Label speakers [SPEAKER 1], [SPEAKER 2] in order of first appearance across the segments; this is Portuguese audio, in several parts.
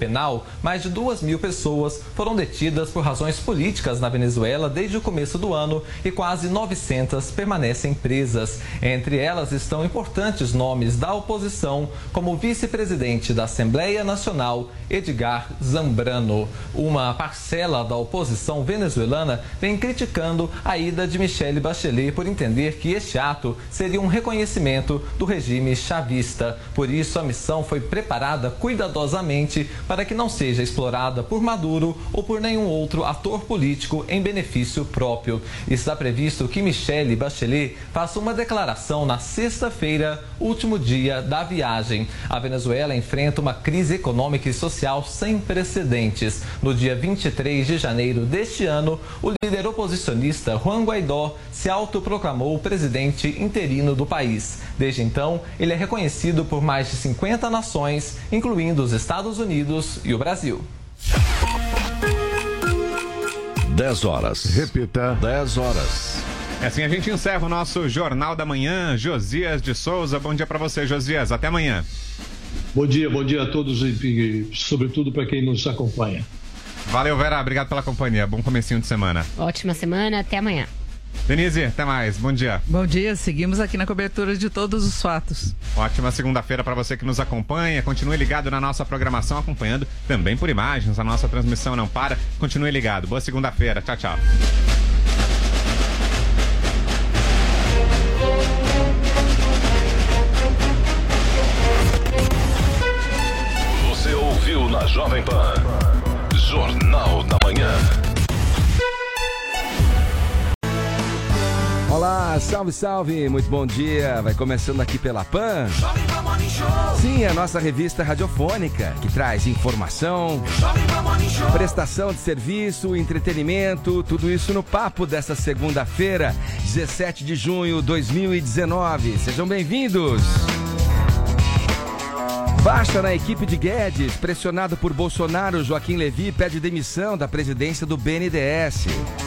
[SPEAKER 1] penal, mais de 2.000 pessoas foram detidas por razões políticas na Venezuela desde o começo do ano e quase 900 permanecem presas. Entre elas estão importantes nomes da oposição, como o vice-presidente da Assembleia Nacional, Edgar Zambrano. Uma parcela da oposição venezuelana vem criticando a ida de Michelle Bachelet por entender que este ato seria um reconhecimento do regime chavista. Por isso, a missão foi preparada cuidadosamente para que não seja explorada por Maduro ou por nenhum outro ator político em benefício próprio. Está previsto que Michelle Bachelet faça uma declaração na sexta-feira, último dia da viagem. A Venezuela enfrenta uma crise econômica e social sem precedentes. No dia 23 de janeiro deste ano, o líder oposicionista Juan Guaidó se autoproclamou o presidente interino do país. Desde então, ele é reconhecido por mais de 50 nações, incluindo os Estados Unidos e o Brasil.
[SPEAKER 2] 10 horas.
[SPEAKER 3] Repita.
[SPEAKER 2] 10 horas.
[SPEAKER 4] Assim a gente encerra o nosso Jornal da Manhã. Josias de Souza, bom dia para você, Josias. Até amanhã.
[SPEAKER 5] Bom dia a todos e sobretudo para quem nos acompanha.
[SPEAKER 4] Valeu, Vera. Obrigado pela companhia. Bom comecinho de semana.
[SPEAKER 6] Ótima semana. Até amanhã.
[SPEAKER 4] Denise, até mais. Bom dia.
[SPEAKER 7] Bom dia. Seguimos aqui na cobertura de todos os fatos.
[SPEAKER 4] Ótima segunda-feira para você que nos acompanha. Continue ligado na nossa programação, acompanhando também por imagens. A nossa transmissão não para. Continue ligado. Boa segunda-feira. Tchau, tchau.
[SPEAKER 2] Você ouviu na Jovem Pan Jornal da Manhã.
[SPEAKER 8] Olá, salve, salve, muito bom dia. Vai começando aqui pela PAN. Sim, a nossa revista radiofônica, que traz informação, prestação de serviço, entretenimento, tudo isso no papo dessa segunda-feira, 17 de junho de 2019. Sejam bem-vindos. Basta na equipe de Guedes, pressionado por Bolsonaro, Joaquim Levy pede demissão da presidência do BNDES.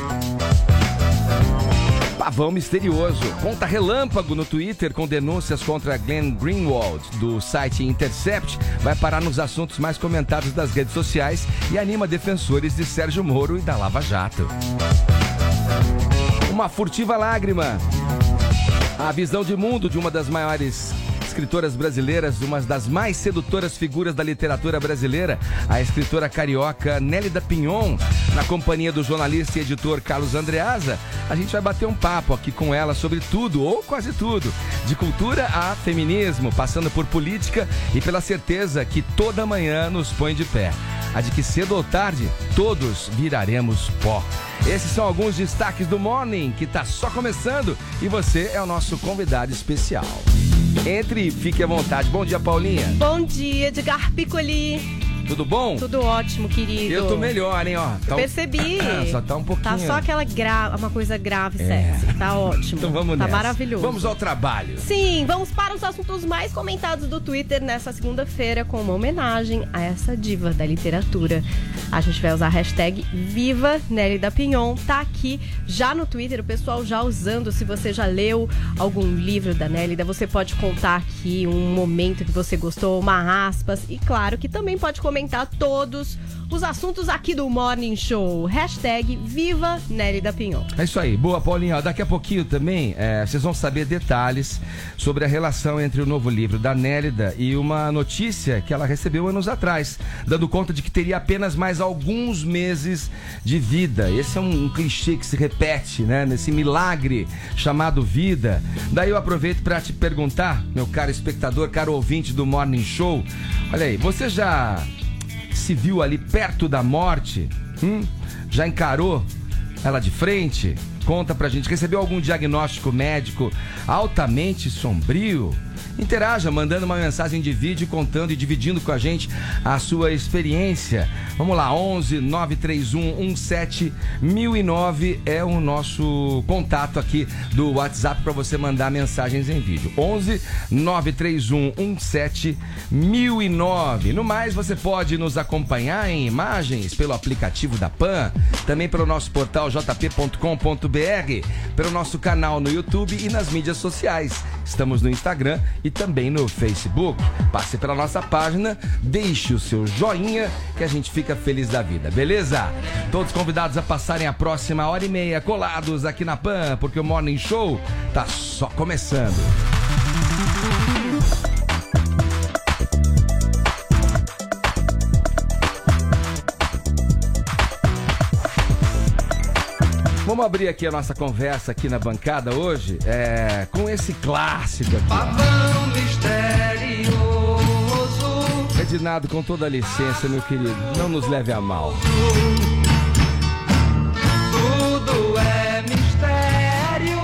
[SPEAKER 8] Pavão misterioso. Conta relâmpago no Twitter com denúncias contra Glenn Greenwald, do site Intercept, vai parar nos assuntos mais comentados das redes sociais e anima defensores de Sérgio Moro e da Lava Jato. Uma furtiva lágrima. A visão de mundo de uma das maiores escritoras brasileiras, uma das mais sedutoras figuras da literatura brasileira, a escritora carioca Nélida Pinhon, na companhia do jornalista e editor Carlos Andreasa. A gente vai bater um papo aqui com ela sobre tudo, ou quase tudo, de cultura a feminismo, passando por política e pela certeza que toda manhã nos põe de pé. A de que cedo ou tarde, todos viraremos pó. Esses são alguns destaques do Morning, que está só começando, e você é o nosso convidado especial. Entre e fique à vontade. Bom dia, Paulinha.
[SPEAKER 9] Bom dia, Edgar Piccoli.
[SPEAKER 8] Tudo bom?
[SPEAKER 9] Tudo ótimo, querido.
[SPEAKER 8] Eu tô melhor, hein, ó.
[SPEAKER 9] Eu percebi.
[SPEAKER 8] Só tá um pouquinho.
[SPEAKER 9] Tá só aquela uma coisa grave, sexy. Tá ótimo.
[SPEAKER 8] Então vamos nessa.
[SPEAKER 9] Tá maravilhoso.
[SPEAKER 8] Vamos ao trabalho.
[SPEAKER 9] Sim, vamos para os assuntos mais comentados do Twitter nessa segunda-feira, com uma homenagem a essa diva da literatura. A gente vai usar a hashtag Viva Nélida Pinhon. Tá aqui já no Twitter, o pessoal já usando. Se você já leu algum livro da Nélida, você pode contar aqui um momento que você gostou, uma aspas. E claro que também pode comentar todos os assuntos aqui do Morning Show. Hashtag Viva Nélida Pinhon.
[SPEAKER 8] É isso aí. Boa, Paulinha. Daqui a pouquinho também vocês vão saber detalhes sobre a relação entre o novo livro da Nélida e uma notícia que ela recebeu anos atrás, dando conta de que teria apenas mais alguns meses de vida. Esse é um clichê que se repete, né? Nesse milagre chamado vida. Daí eu aproveito para te perguntar, meu caro espectador, caro ouvinte do Morning Show, olha aí, você já se viu ali perto da morte? Já encarou ela de frente? Conta pra gente. Recebeu algum diagnóstico médico altamente sombrio? Interaja mandando uma mensagem de vídeo, contando e dividindo com a gente a sua experiência. Vamos lá, 11 931 17 1009 é o nosso contato aqui do WhatsApp para você mandar mensagens em vídeo. 11 931 17 1009. No mais, você pode nos acompanhar em imagens pelo aplicativo da PAN, também pelo nosso portal jp.com.br, pelo nosso canal no YouTube e nas mídias sociais. Estamos no Instagram e também no Facebook. Passe pela nossa página, deixe o seu joinha que a gente fica feliz da vida, beleza? Todos convidados a passarem a próxima hora e meia colados aqui na PAN, porque o Morning Show tá só começando. Vamos abrir aqui a nossa conversa aqui na bancada hoje com esse clássico aqui.
[SPEAKER 3] Pavão misterioso.
[SPEAKER 8] Edinardo, com toda a licença, meu querido, não nos leve a mal.
[SPEAKER 3] Tudo é mistério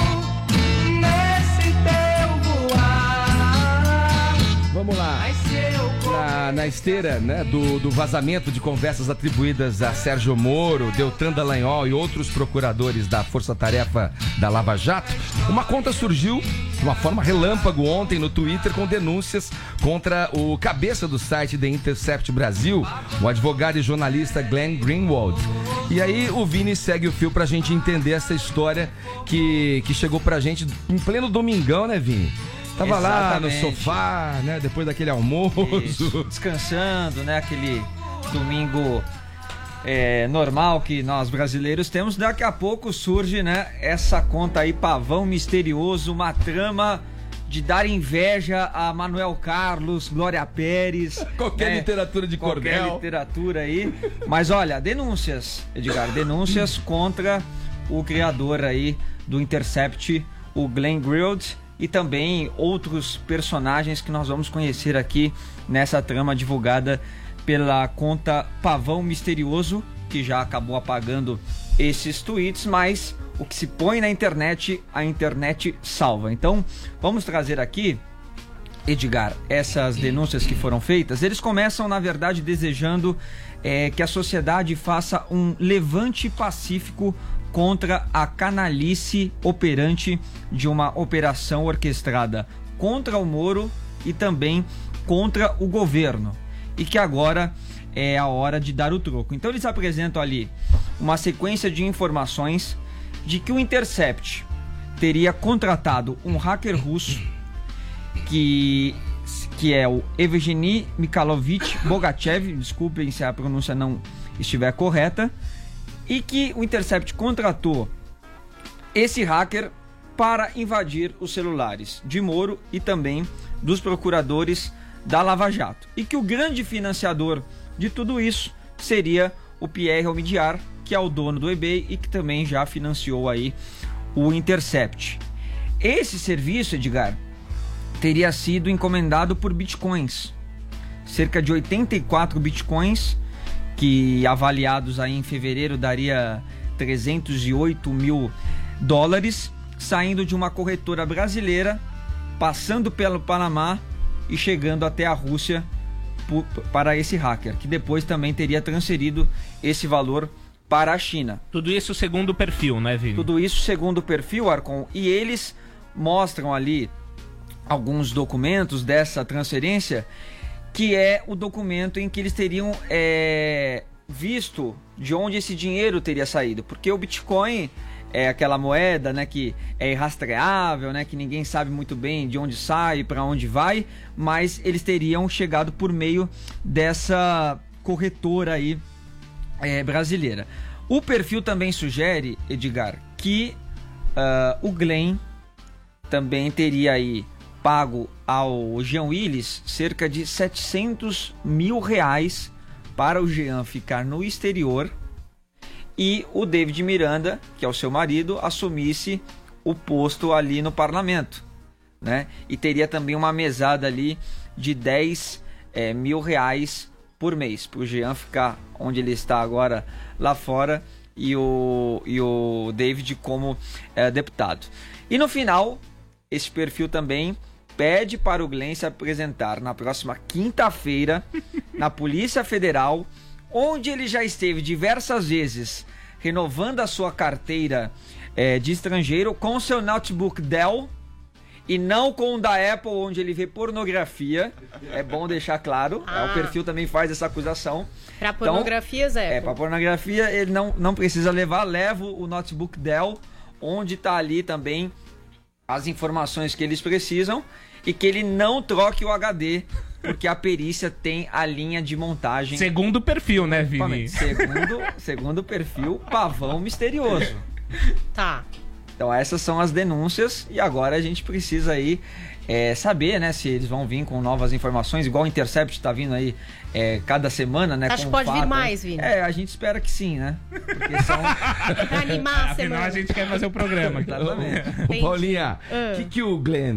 [SPEAKER 3] nesse teu voar.
[SPEAKER 8] Vamos lá.
[SPEAKER 3] Mas se eu
[SPEAKER 8] Na esteira, né, do vazamento de conversas atribuídas a Sérgio Moro, Deltan Dallagnol e outros procuradores da Força Tarefa da Lava Jato, uma conta surgiu de uma forma relâmpago ontem no Twitter com denúncias contra o cabeça do site The Intercept Brasil, o advogado e jornalista Glenn Greenwald. E aí o Vini segue o fio pra gente entender essa história que chegou pra gente em pleno domingão, né, Vini? Tava lá no sofá, né? Depois daquele almoço.
[SPEAKER 6] Isso, descansando, né? Aquele domingo normal que nós brasileiros temos. Daqui a pouco surge, né? Essa conta aí, Pavão Misterioso, uma trama de dar inveja a Manuel Carlos, Glória Pérez.
[SPEAKER 8] Qualquer literatura de cordel.
[SPEAKER 6] Qualquer literatura aí. Mas olha, denúncias, Edgar, denúncias contra o criador aí do Intercept, o Glenn Greenwald. E também outros personagens que nós vamos conhecer aqui nessa trama divulgada pela conta Pavão Misterioso, que já acabou apagando esses tweets, mas o que se põe na internet, a internet salva. Então, vamos trazer aqui, Edgar, essas denúncias que foram feitas. Eles começam, na verdade, desejando que a sociedade faça um levante pacífico contra a canalice operante de uma operação orquestrada contra o Moro e também contra o governo, e que agora é a hora de dar o troco. Então eles apresentam ali uma sequência de informações de que o Intercept teria contratado um hacker russo que é o Evgeny Mikhailovich Bogachev, desculpem se a pronúncia não estiver correta, e que o Intercept contratou esse hacker para invadir os celulares de Moro e também dos procuradores da Lava Jato. E que o grande financiador de tudo isso seria o Pierre Omidyar, que é o dono do eBay e que também já financiou aí o Intercept. Esse serviço, Edgar, teria sido encomendado por bitcoins. Cerca de 84 bitcoins, que avaliados aí em fevereiro daria 308 mil dólares, saindo de uma corretora brasileira, passando pelo Panamá e chegando até a Rússia para esse hacker, que depois também teria transferido esse valor para a China.
[SPEAKER 10] Tudo isso segundo o perfil, né, Vini?
[SPEAKER 6] Tudo isso segundo o perfil, Arcon, e eles mostram ali alguns documentos dessa transferência, que é o documento em que eles teriam visto de onde esse dinheiro teria saído, porque o Bitcoin é aquela moeda, né, que é irrastreável, né, que ninguém sabe muito bem de onde sai, para onde vai, mas eles teriam chegado por meio dessa corretora aí brasileira. O perfil também sugere, Edgar, que o Glenn também teria aí pago ao Jean Willis cerca de 700 mil reais para o Jean ficar no exterior e o David Miranda, que é o seu marido, assumisse o posto ali no parlamento, né? E teria também uma mesada ali de 10 mil reais por mês para o Jean ficar onde ele está agora lá fora e o David como deputado. E no final, esse perfil também pede para o Glenn se apresentar na próxima quinta-feira na Polícia Federal, onde ele já esteve diversas vezes renovando a sua carteira de estrangeiro com seu notebook Dell e não com o da Apple, onde ele vê pornografia. É bom deixar claro, o perfil também faz essa acusação.
[SPEAKER 9] Para pornografias,
[SPEAKER 6] então, para pornografia ele não precisa levar, leva o notebook Dell, onde está ali também as informações que eles precisam e que ele não troque o HD, porque a perícia tem a linha de montagem.
[SPEAKER 10] Segundo o perfil, né, Vini?
[SPEAKER 6] Segundo o perfil, pavão misterioso.
[SPEAKER 9] Tá.
[SPEAKER 6] Então essas são as denúncias e agora a gente precisa aí saber, né, se eles vão vir com novas informações, igual o Intercept tá vindo aí cada semana, né?
[SPEAKER 9] Acho que pode vir mais, Vini.
[SPEAKER 6] A gente espera que sim, né? Porque são...
[SPEAKER 9] pra animar a semana.
[SPEAKER 10] Afinal, a gente quer fazer o programa.
[SPEAKER 8] Ô, Paulinha, o que o Glenn,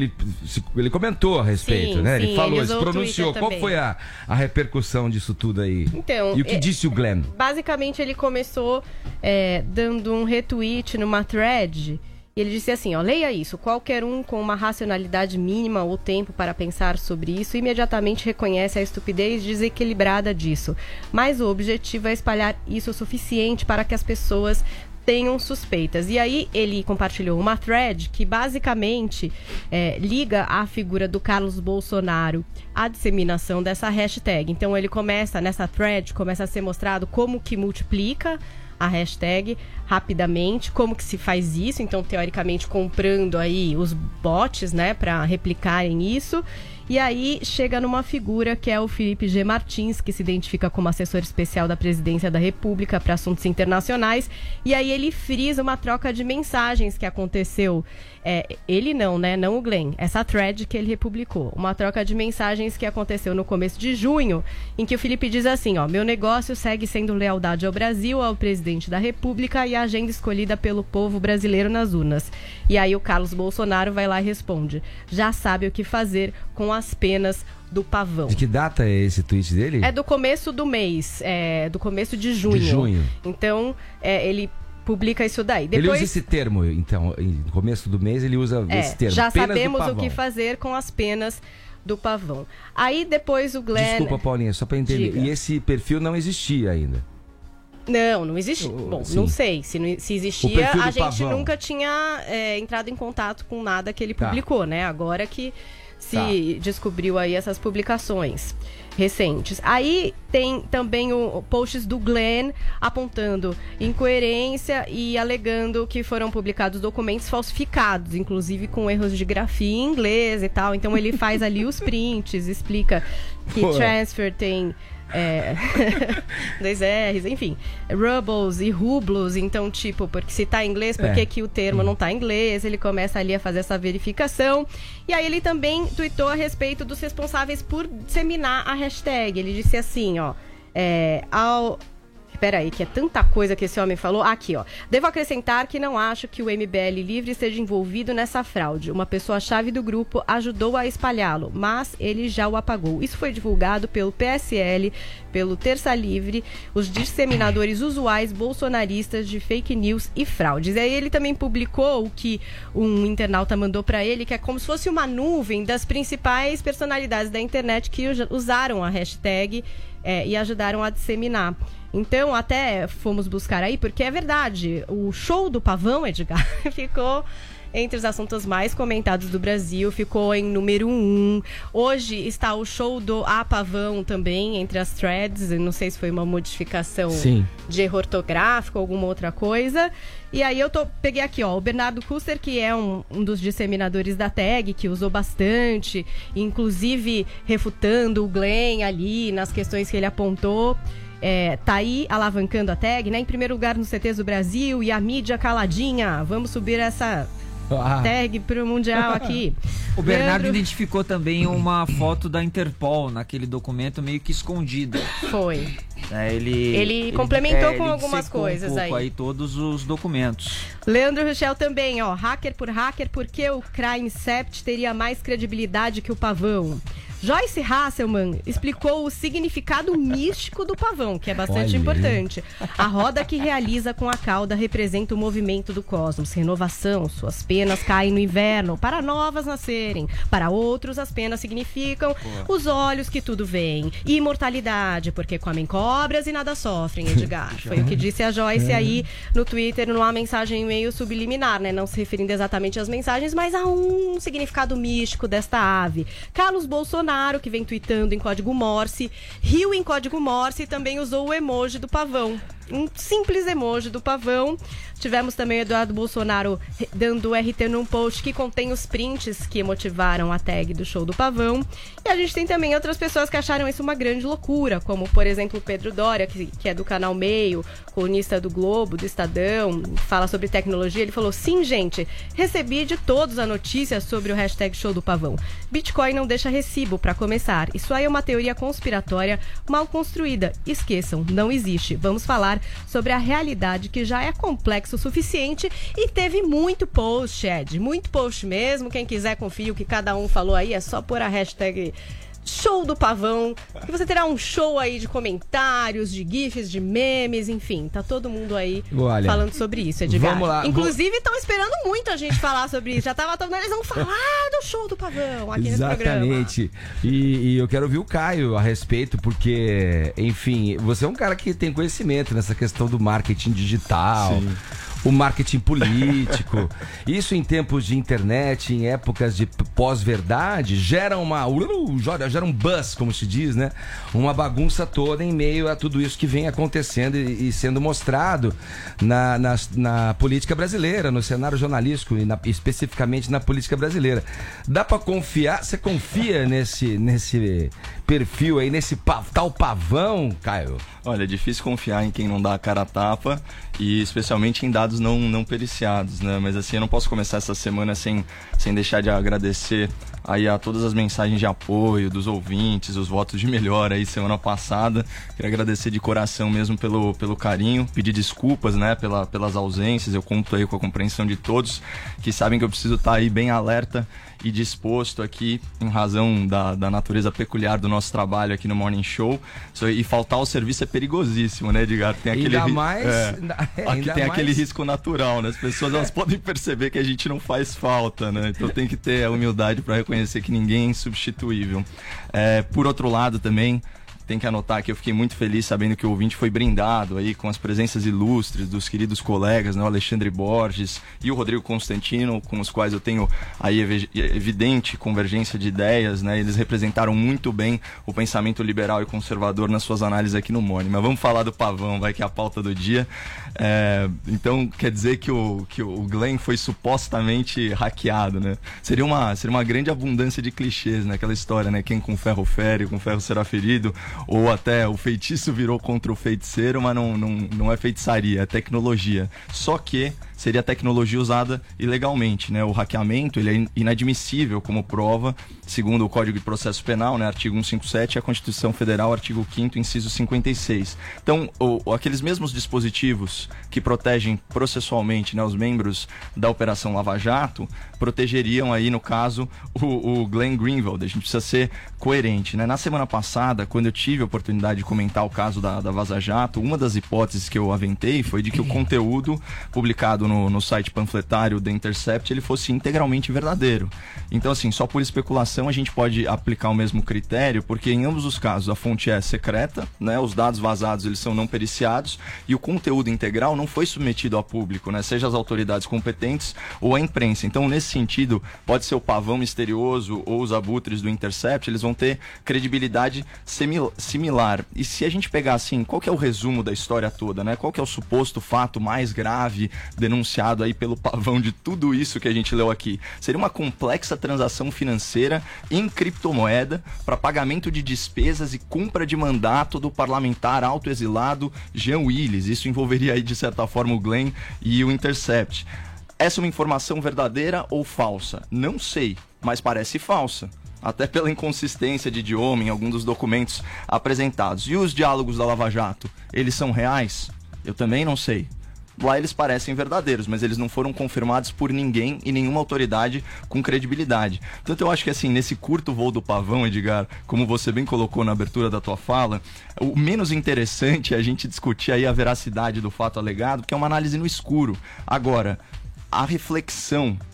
[SPEAKER 8] ele comentou a respeito, né? Ele falou, ele se pronunciou. Qual foi a repercussão disso tudo aí?
[SPEAKER 9] Então,
[SPEAKER 8] e o que disse o Glenn?
[SPEAKER 9] Basicamente, ele começou dando um retweet numa thread. E ele disse assim, leia isso, qualquer um com uma racionalidade mínima ou tempo para pensar sobre isso imediatamente reconhece a estupidez desequilibrada disso. Mas o objetivo é espalhar isso o suficiente para que as pessoas tenham suspeitas. E aí ele compartilhou uma thread que basicamente liga a figura do Carlos Bolsonaro à disseminação dessa hashtag. Então ele nessa thread, começa a ser mostrado como que multiplica a hashtag rapidamente, como que se faz isso, então teoricamente comprando aí os bots, né, para replicarem isso. E aí chega numa figura que é o Felipe G. Martins, que se identifica como assessor especial da Presidência da República para Assuntos Internacionais. E aí ele frisa uma troca de mensagens que aconteceu. Ele não, né? Não o Glenn. Essa thread que ele republicou. Uma troca de mensagens que aconteceu no começo de junho, em que o Felipe diz assim, meu negócio segue sendo lealdade ao Brasil, ao presidente da República e à agenda escolhida pelo povo brasileiro nas urnas. E aí o Carlos Bolsonaro vai lá e responde, já sabe o que fazer com as penas do pavão.
[SPEAKER 8] De que data é esse tweet dele?
[SPEAKER 9] É do começo do mês, do começo de junho.
[SPEAKER 8] De junho.
[SPEAKER 9] Então, ele publica isso daí.
[SPEAKER 8] Depois, ele usa esse termo, então, no começo do mês ele usa esse termo.
[SPEAKER 9] Já sabemos o que fazer com as penas do pavão. Aí depois o Glenn...
[SPEAKER 8] Desculpa, Paulinha, só para entender. Diga. E esse perfil não existia ainda?
[SPEAKER 9] Não existia. Bom, sim. Não sei. Se existia, a gente pavão nunca tinha entrado em contato com nada que ele publicou, né? Agora que se descobriu aí essas publicações recentes. Aí tem também posts do Glenn apontando incoerência e alegando que foram publicados documentos falsificados, inclusive com erros de grafia em inglês e tal. Então ele faz ali os prints, explica que transfer tem... 2 R's, enfim, rubles e rublos, então porque se tá em inglês, por que o termo não tá em inglês? Ele começa ali a fazer essa verificação. E aí ele também tweetou a respeito dos responsáveis por disseminar a hashtag. Ele disse assim, Peraí, que é tanta coisa que esse homem falou. Aqui, devo acrescentar que não acho que o MBL Livre esteja envolvido nessa fraude. Uma pessoa-chave do grupo ajudou a espalhá-lo, mas ele já o apagou. Isso foi divulgado pelo PSL, pelo Terça Livre, os disseminadores usuais bolsonaristas de fake news e fraudes. E aí ele também publicou o que um internauta mandou para ele, que é como se fosse uma nuvem das principais personalidades da internet que usaram a hashtag e ajudaram a disseminar. Então, até fomos buscar aí, porque é verdade, o show do pavão, Edgar, ficou entre os assuntos mais comentados do Brasil, ficou em número 1. Hoje está o show do Pavão também, entre as threads, não sei se foi uma modificação de erro ortográfico ou alguma outra coisa. E aí peguei aqui, o Bernardo Kuster, que é um dos disseminadores da tag, que usou bastante, inclusive refutando o Glenn ali nas questões que ele apontou. Tá aí alavancando a tag, né? Em primeiro lugar nos CTs do Brasil e a mídia caladinha. Vamos subir essa tag pro Mundial aqui.
[SPEAKER 6] O Bernardo identificou também uma foto da Interpol naquele documento meio que escondida.
[SPEAKER 9] Foi.
[SPEAKER 6] Ele
[SPEAKER 9] complementou com algumas coisas
[SPEAKER 6] aí todos os documentos.
[SPEAKER 9] Leandro Rochel também, hacker, por que o Crimecept teria mais credibilidade que o pavão? Joyce Hasselman explicou o significado místico do pavão, que é bastante importante. A roda que realiza com a cauda representa o movimento do cosmos, renovação. Suas penas caem no inverno, para novas nascerem. Para outros, as penas significam os olhos que tudo veem. E imortalidade, porque comem cobras e nada sofrem, Edgar. Foi o que disse a Joyce aí no Twitter, numa mensagem meio subliminar, né? Não se referindo exatamente às mensagens, mas a um significado místico desta ave. Carlos Bolsonaro, que vem tweetando em código Morse, riu em código Morse e também usou o emoji do pavão. um simples emoji do pavão. Tivemos também o Eduardo Bolsonaro dando RT num post que contém os prints que motivaram a tag do show do pavão. E a gente tem também outras pessoas que acharam isso uma grande loucura, como, por exemplo, o Pedro Doria, que é do Canal Meio, colunista do Globo, do Estadão, fala sobre tecnologia. Ele falou: sim, gente, recebi de todos a notícia sobre o hashtag show do pavão. Bitcoin não deixa recibo, para começar. Isso aí é uma teoria conspiratória mal construída. Esqueçam, não existe. Vamos falar sobre a realidade, que já é complexa o suficiente, e teve muito post, Ed, muito post mesmo. Quem quiser conferir o que cada um falou aí, é só pôr a hashtag show do pavão, que você terá um show aí de comentários, de gifs, de memes, enfim, tá todo mundo aí falando sobre isso, Edgar.
[SPEAKER 8] Vamos lá.
[SPEAKER 9] Inclusive, estão esperando muito a gente falar sobre isso. Já tava todo mundo, eles vão falar do show do pavão aqui nesse programa.
[SPEAKER 8] Exatamente. E eu quero ouvir o Caio a respeito, porque, enfim, você é um cara que tem conhecimento nessa questão do marketing digital. Sim. O marketing político. Isso em tempos de internet, em épocas de pós-verdade, gera um buzz, como se diz, né? Uma bagunça toda em meio a tudo isso que vem acontecendo e sendo mostrado na política brasileira, no cenário jornalístico e especificamente na política brasileira. Dá pra confiar? Você confia nesse perfil aí, nesse tal pavão, Caio?
[SPEAKER 11] Olha, é difícil confiar em quem não dá a cara a tapa, e especialmente em dados não periciados, né? Mas assim, eu não posso começar essa semana sem deixar de agradecer aí a todas as mensagens de apoio dos ouvintes, os votos de melhora aí semana passada. Queria agradecer de coração mesmo pelo carinho, pedir desculpas, né, pelas ausências. Eu conto aí com a compreensão de todos, que sabem que eu preciso estar aí bem alerta e disposto aqui, em razão da natureza peculiar do nosso trabalho aqui no Morning Show. E faltar ao serviço é perigosíssimo, né, Edgar? Tem aquele aquele risco natural, né? As pessoas elas podem perceber que a gente não faz falta, né? Então tem que ter a humildade para reconhecer que ninguém é insubstituível. Por outro lado também, tem que anotar que eu fiquei muito feliz sabendo que o ouvinte foi brindado aí com as presenças ilustres dos queridos colegas, né, o Alexandre Borges e o Rodrigo Constantino, com os quais eu tenho aí evidente convergência de ideias, né? Eles representaram muito bem o pensamento liberal e conservador nas suas análises aqui no Morning. Mas vamos falar do pavão, vai, que é a pauta do dia. Então quer dizer que o Glenn foi supostamente hackeado, né? Seria uma grande abundância de clichês, né? Aquela história, né? Quem com ferro fere, com ferro será ferido. Ou até o feitiço virou contra o feiticeiro, mas não é feitiçaria, é tecnologia. Só que seria tecnologia usada ilegalmente, né? O hackeamento, ele é inadmissível como prova, segundo o Código de Processo Penal, né? Artigo 157, e a Constituição Federal, artigo 5º, inciso 56. Então, aqueles mesmos dispositivos que protegem processualmente, né, os membros da Operação Lava Jato, protegeriam aí, no caso, o Glenn Greenwald. A gente precisa ser coerente, né? Na semana passada, quando eu tive a oportunidade de comentar o caso da Vaza Jato, uma das hipóteses que eu aventei foi de que o conteúdo publicado no site panfletário The Intercept, ele fosse integralmente verdadeiro. Então, assim, só por especulação a gente pode aplicar o mesmo critério, porque em ambos os casos a fonte é secreta, né? Os dados vazados, eles são não periciados, e o conteúdo integral não foi submetido ao público, né? Seja as autoridades competentes ou a imprensa. Então, nesse sentido, pode ser o pavão misterioso ou os abutres do Intercept, eles vão ter credibilidade similar. E se a gente pegar, assim, qual que é o resumo da história toda, né? Qual que é o suposto fato mais grave denunciado aí pelo pavão de tudo isso que a gente leu aqui? Seria uma complexa transação financeira em criptomoeda para pagamento de despesas e cumpra de mandato do parlamentar autoexilado Jean Willis. Isso envolveria aí, de certa forma, o Glenn e o Intercept. Essa é uma informação verdadeira ou falsa? Não sei, mas parece falsa. Até pela inconsistência de idioma em alguns dos documentos apresentados. E os diálogos da Lava Jato, eles são reais? Eu também não sei. Lá eles parecem verdadeiros, mas eles não foram confirmados por ninguém e nenhuma autoridade com credibilidade. Portanto, eu acho que, assim, nesse curto voo do pavão, Edgar, como você bem colocou na abertura da tua fala, o menos interessante é a gente discutir aí a veracidade do fato alegado, porque é uma análise no escuro. Agora, a reflexão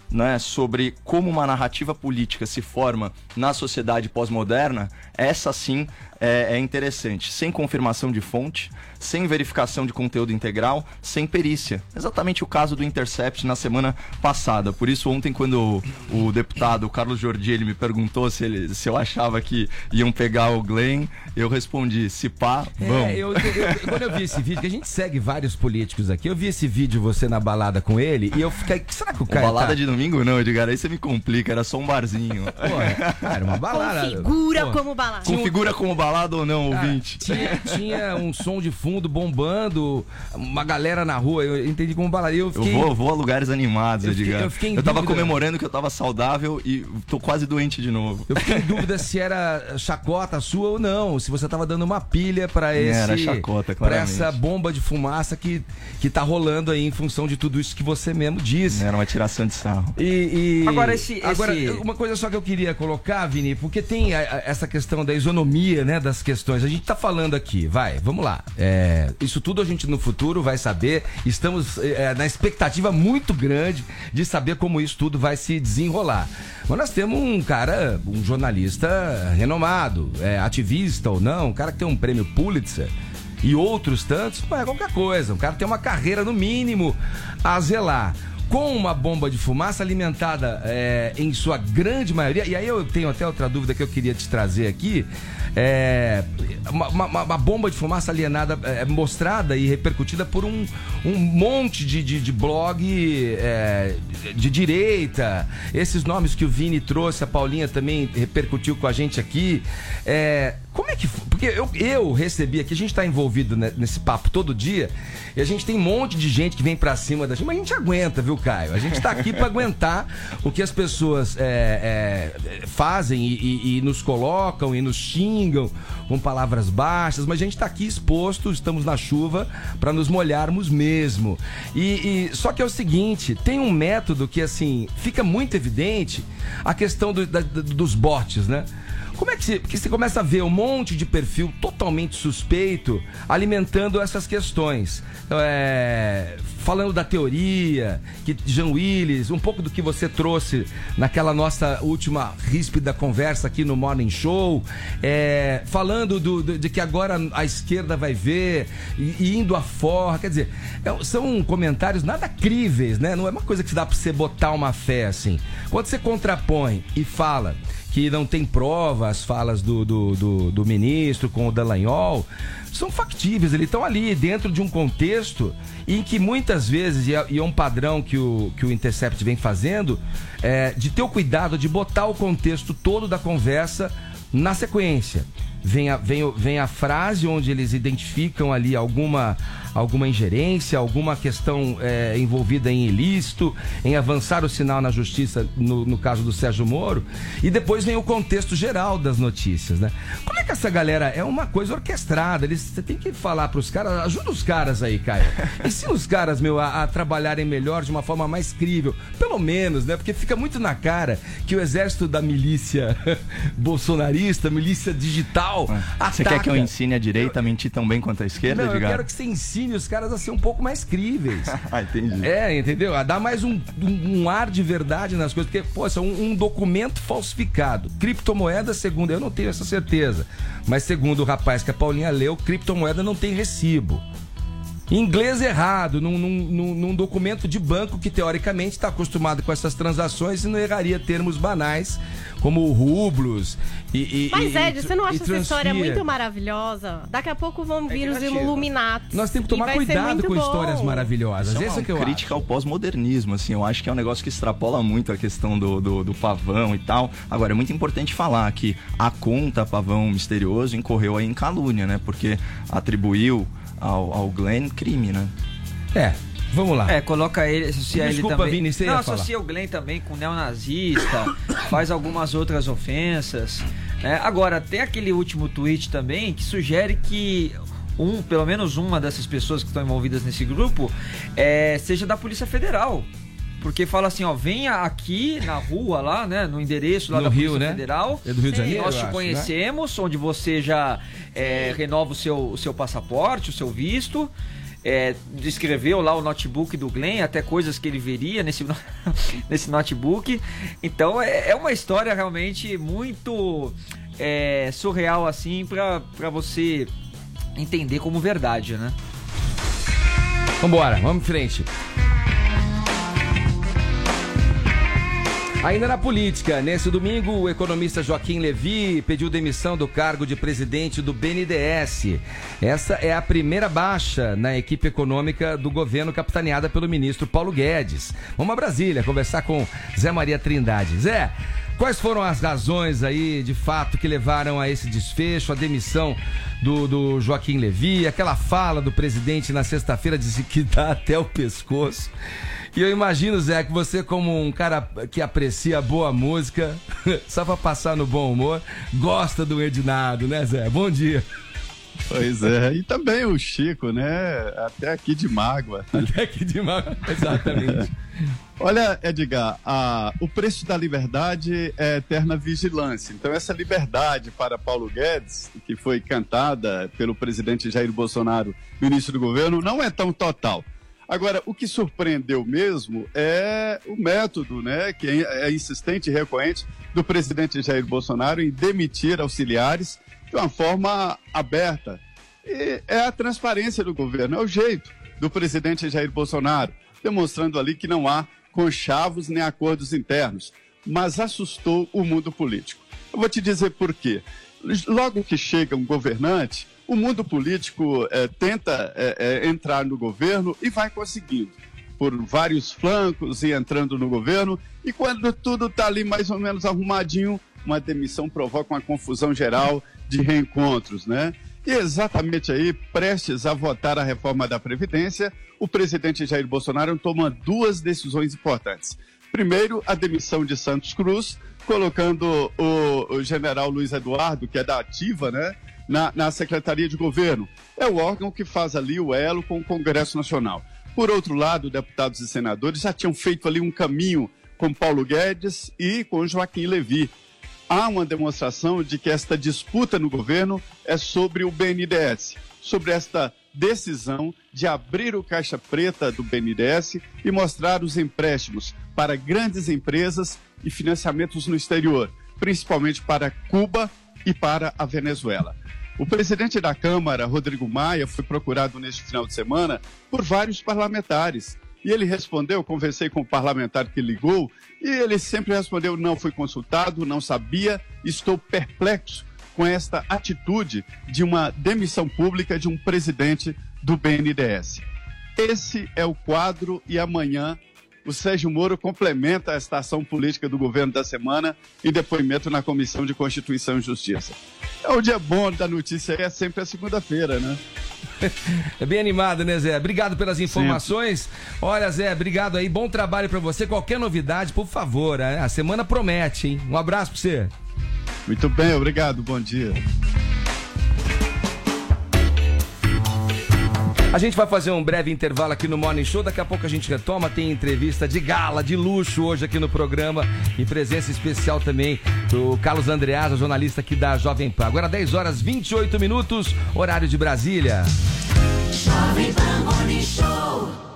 [SPEAKER 11] né, sobre como uma narrativa política se forma na sociedade pós-moderna, essa sim é interessante. Sem confirmação de fonte, sem verificação de conteúdo integral, sem perícia. Exatamente o caso do Intercept na semana passada. Por isso, ontem, quando o deputado Carlos Jordi ele me perguntou se eu achava que iam pegar o Glenn, eu respondi, se pá, vamos.
[SPEAKER 8] Quando eu vi esse vídeo, que a gente segue vários políticos aqui, eu vi esse vídeo, você na balada com ele, e eu fiquei, será que o cara
[SPEAKER 11] balada de domingo não, Edgar, aí você me complica, era só um barzinho.
[SPEAKER 8] Pô, era uma balada.
[SPEAKER 9] Configura como balada.
[SPEAKER 11] Configura como balada ou não, ouvinte?
[SPEAKER 8] Tinha um som de fundo bombando, uma galera na rua, eu entendi como balada. Eu
[SPEAKER 11] vou a lugares animados, Edgar.
[SPEAKER 8] Eu
[SPEAKER 11] tava comemorando que eu tava saudável e tô quase doente de novo.
[SPEAKER 8] Eu fiquei em dúvida se era chacota sua ou não, se você tava dando uma pilha pra
[SPEAKER 11] era chacota,
[SPEAKER 8] pra essa bomba de fumaça que tá rolando aí em função de tudo isso que você mesmo disse.
[SPEAKER 11] Era uma tiração de sarro.
[SPEAKER 8] Agora, uma coisa só que eu queria colocar, Vini, porque tem essa questão da isonomia, né, das questões. A gente tá falando aqui, vamos lá. Isso tudo a gente no futuro vai saber. Estamos na expectativa muito grande de saber como isso tudo vai se desenrolar. Mas nós temos um jornalista renomado, ativista ou não, um cara que tem um prêmio Pulitzer e outros tantos, não é qualquer coisa. Um cara tem uma carreira, no mínimo, a zelar. Com uma bomba de fumaça alimentada em sua grande maioria, e aí eu tenho até outra dúvida que eu queria te trazer aqui, uma bomba de fumaça alienada mostrada e repercutida por um monte de blog de direita, esses nomes que o Vini trouxe, a Paulinha também repercutiu com a gente aqui. Como é que foi? Porque eu recebi aqui, a gente tá envolvido nesse papo todo dia, e a gente tem um monte de gente que vem pra cima da gente, mas a gente aguenta, viu, Caio? A gente tá aqui pra aguentar o que as pessoas fazem e nos colocam e nos xingam com palavras baixas, mas a gente tá aqui exposto, estamos na chuva pra nos molharmos mesmo. Só que é o seguinte, tem um método que, assim, fica muito evidente, a questão dos bots, né? Como é que porque você começa a ver um monte de perfil totalmente suspeito alimentando essas questões? Falando da teoria, que Jean Willis, um pouco do que você trouxe naquela nossa última ríspida conversa aqui no Morning Show, falando de que agora a esquerda vai ver e indo à forra, quer dizer, são comentários nada críveis, né? Não é uma coisa que dá pra você botar uma fé assim. Quando você contrapõe e fala que não tem prova, as falas do ministro com o Dallagnol, são factíveis, eles estão ali dentro de um contexto em que muitas vezes, e é um padrão que o Intercept vem fazendo, de ter o cuidado de botar o contexto todo da conversa na sequência. Vem a frase onde eles identificam ali alguma ingerência, alguma questão envolvida em ilícito, em avançar o sinal na justiça, no caso do Sérgio Moro, e depois vem o contexto geral das notícias, né? Como é que essa galera é uma coisa orquestrada? Você tem que falar pros caras, ajuda os caras aí, Caio. Ensina os caras, a trabalharem melhor, de uma forma mais crível, pelo menos, né? Porque fica muito na cara que o exército da milícia bolsonarista, milícia digital, ataca.
[SPEAKER 11] Você quer que eu ensine a direita a mentir tão bem quanto a esquerda,
[SPEAKER 8] Edgar? Eu quero que você ensine os caras a ser um pouco mais críveis.
[SPEAKER 11] Entendi.
[SPEAKER 8] Entendeu? A dar mais um ar de verdade nas coisas, porque, poxa, um documento falsificado, criptomoeda, segundo, eu não tenho essa certeza, mas segundo o rapaz que a Paulinha leu, criptomoeda não tem recibo. Inglês errado, num documento de banco que teoricamente está acostumado com essas transações e não erraria termos banais como rublos
[SPEAKER 9] Mas Ed, você não acha essa história muito maravilhosa? Daqui a pouco vão vir os Illuminatos.
[SPEAKER 8] Nós temos que tomar cuidado com histórias maravilhosas.
[SPEAKER 11] Isso é uma crítica ao pós-modernismo, assim. Eu acho que é um negócio que extrapola muito a questão do pavão e tal. Agora, é muito importante falar que a conta Pavão Misterioso incorreu aí em calúnia, né? Porque atribuiu ao Glenn crime, né?
[SPEAKER 6] Vamos lá. Coloca ele, associa
[SPEAKER 8] Desculpa,
[SPEAKER 6] ele também.
[SPEAKER 8] Vini, você ia falar.
[SPEAKER 6] Associa o Glenn também com neonazista, faz algumas outras ofensas. Agora, tem aquele último tweet também que sugere que pelo menos uma dessas pessoas que estão envolvidas nesse grupo seja da Polícia Federal. Porque fala assim, venha aqui na rua lá, né, no endereço lá da Polícia Federal.
[SPEAKER 8] É do Rio de Janeiro,
[SPEAKER 6] nós te conhecemos, né? Onde você já renova o seu passaporte, o seu visto. descreveu lá o notebook do Glenn, até coisas que ele veria nesse notebook. Então é uma história realmente muito surreal assim para você entender como verdade, né?
[SPEAKER 8] Vambora, vamos em frente. Ainda na política, nesse domingo, o economista Joaquim Levy pediu demissão do cargo de presidente do BNDES. Essa é a primeira baixa na equipe econômica do governo capitaneada pelo ministro Paulo Guedes. Vamos a Brasília conversar com Zé Maria Trindade. Zé, quais foram as razões aí, de fato, que levaram a esse desfecho, a demissão do Joaquim Levy, aquela fala do presidente na sexta-feira disse que dá até o pescoço. E eu imagino, Zé, que você, como um cara que aprecia boa música, só pra passar no bom humor, gosta do Edinardo, né, Zé? Bom dia.
[SPEAKER 12] Pois é, e também o Chico, né? Até aqui de mágoa.
[SPEAKER 8] Até aqui de mágoa, exatamente.
[SPEAKER 12] Olha, Edgar, o preço da liberdade é eterna vigilância. Então, essa liberdade para Paulo Guedes, que foi cantada pelo presidente Jair Bolsonaro no início do governo, não é tão total. Agora, o que surpreendeu mesmo é o método, né, que é insistente e recorrente do presidente Jair Bolsonaro em demitir auxiliares de uma forma aberta. E é a transparência do governo, é o jeito do presidente Jair Bolsonaro, demonstrando ali que não há conchavos nem acordos internos, mas assustou o mundo político. Eu vou te dizer por quê. Logo que chega um governante, o mundo político tenta entrar no governo e vai conseguindo, por vários flancos e entrando no governo, e quando tudo está ali mais ou menos arrumadinho, uma demissão provoca uma confusão geral de reencontros, né? E exatamente aí, prestes a votar a reforma da Previdência, o presidente Jair Bolsonaro toma duas decisões importantes. Primeiro, a demissão de Santos Cruz, colocando o general Luiz Eduardo, que é da Ativa, né, na Secretaria de Governo. É o órgão que faz ali o elo com o Congresso Nacional. Por outro lado, deputados e senadores já tinham feito ali um caminho com Paulo Guedes e com Joaquim Levy. Há uma demonstração de que esta disputa no governo é sobre o BNDES, sobre esta decisão de abrir o caixa preta do BNDES e mostrar os empréstimos para grandes empresas e financiamentos no exterior, principalmente para Cuba e para a Venezuela. O presidente da Câmara, Rodrigo Maia, foi procurado neste final de semana por vários parlamentares. E ele respondeu, conversei com o parlamentar que ligou, e ele sempre respondeu, não fui consultado, não sabia, estou perplexo com esta atitude de uma demissão pública de um presidente do BNDES. Esse é o quadro e amanhã o Sérgio Moro complementa a estação política do governo da semana em depoimento na Comissão de Constituição e Justiça. É o dia bom da notícia, é sempre a segunda-feira, né?
[SPEAKER 8] É bem animado, né, Zé? Obrigado pelas informações. Sempre. Olha, Zé, obrigado aí, bom trabalho pra você. Qualquer novidade, por favor, a semana promete, hein? Um abraço pra você.
[SPEAKER 12] Muito bem, obrigado, bom dia.
[SPEAKER 8] A gente vai fazer um breve intervalo aqui no Morning Show, daqui a pouco a gente retoma, tem entrevista de gala, de luxo hoje aqui no programa e presença especial também do Carlos Andreasa, jornalista aqui da Jovem Pan. Agora 10 horas 28 minutos, horário de Brasília.
[SPEAKER 3] Jovem Pan Morning Show.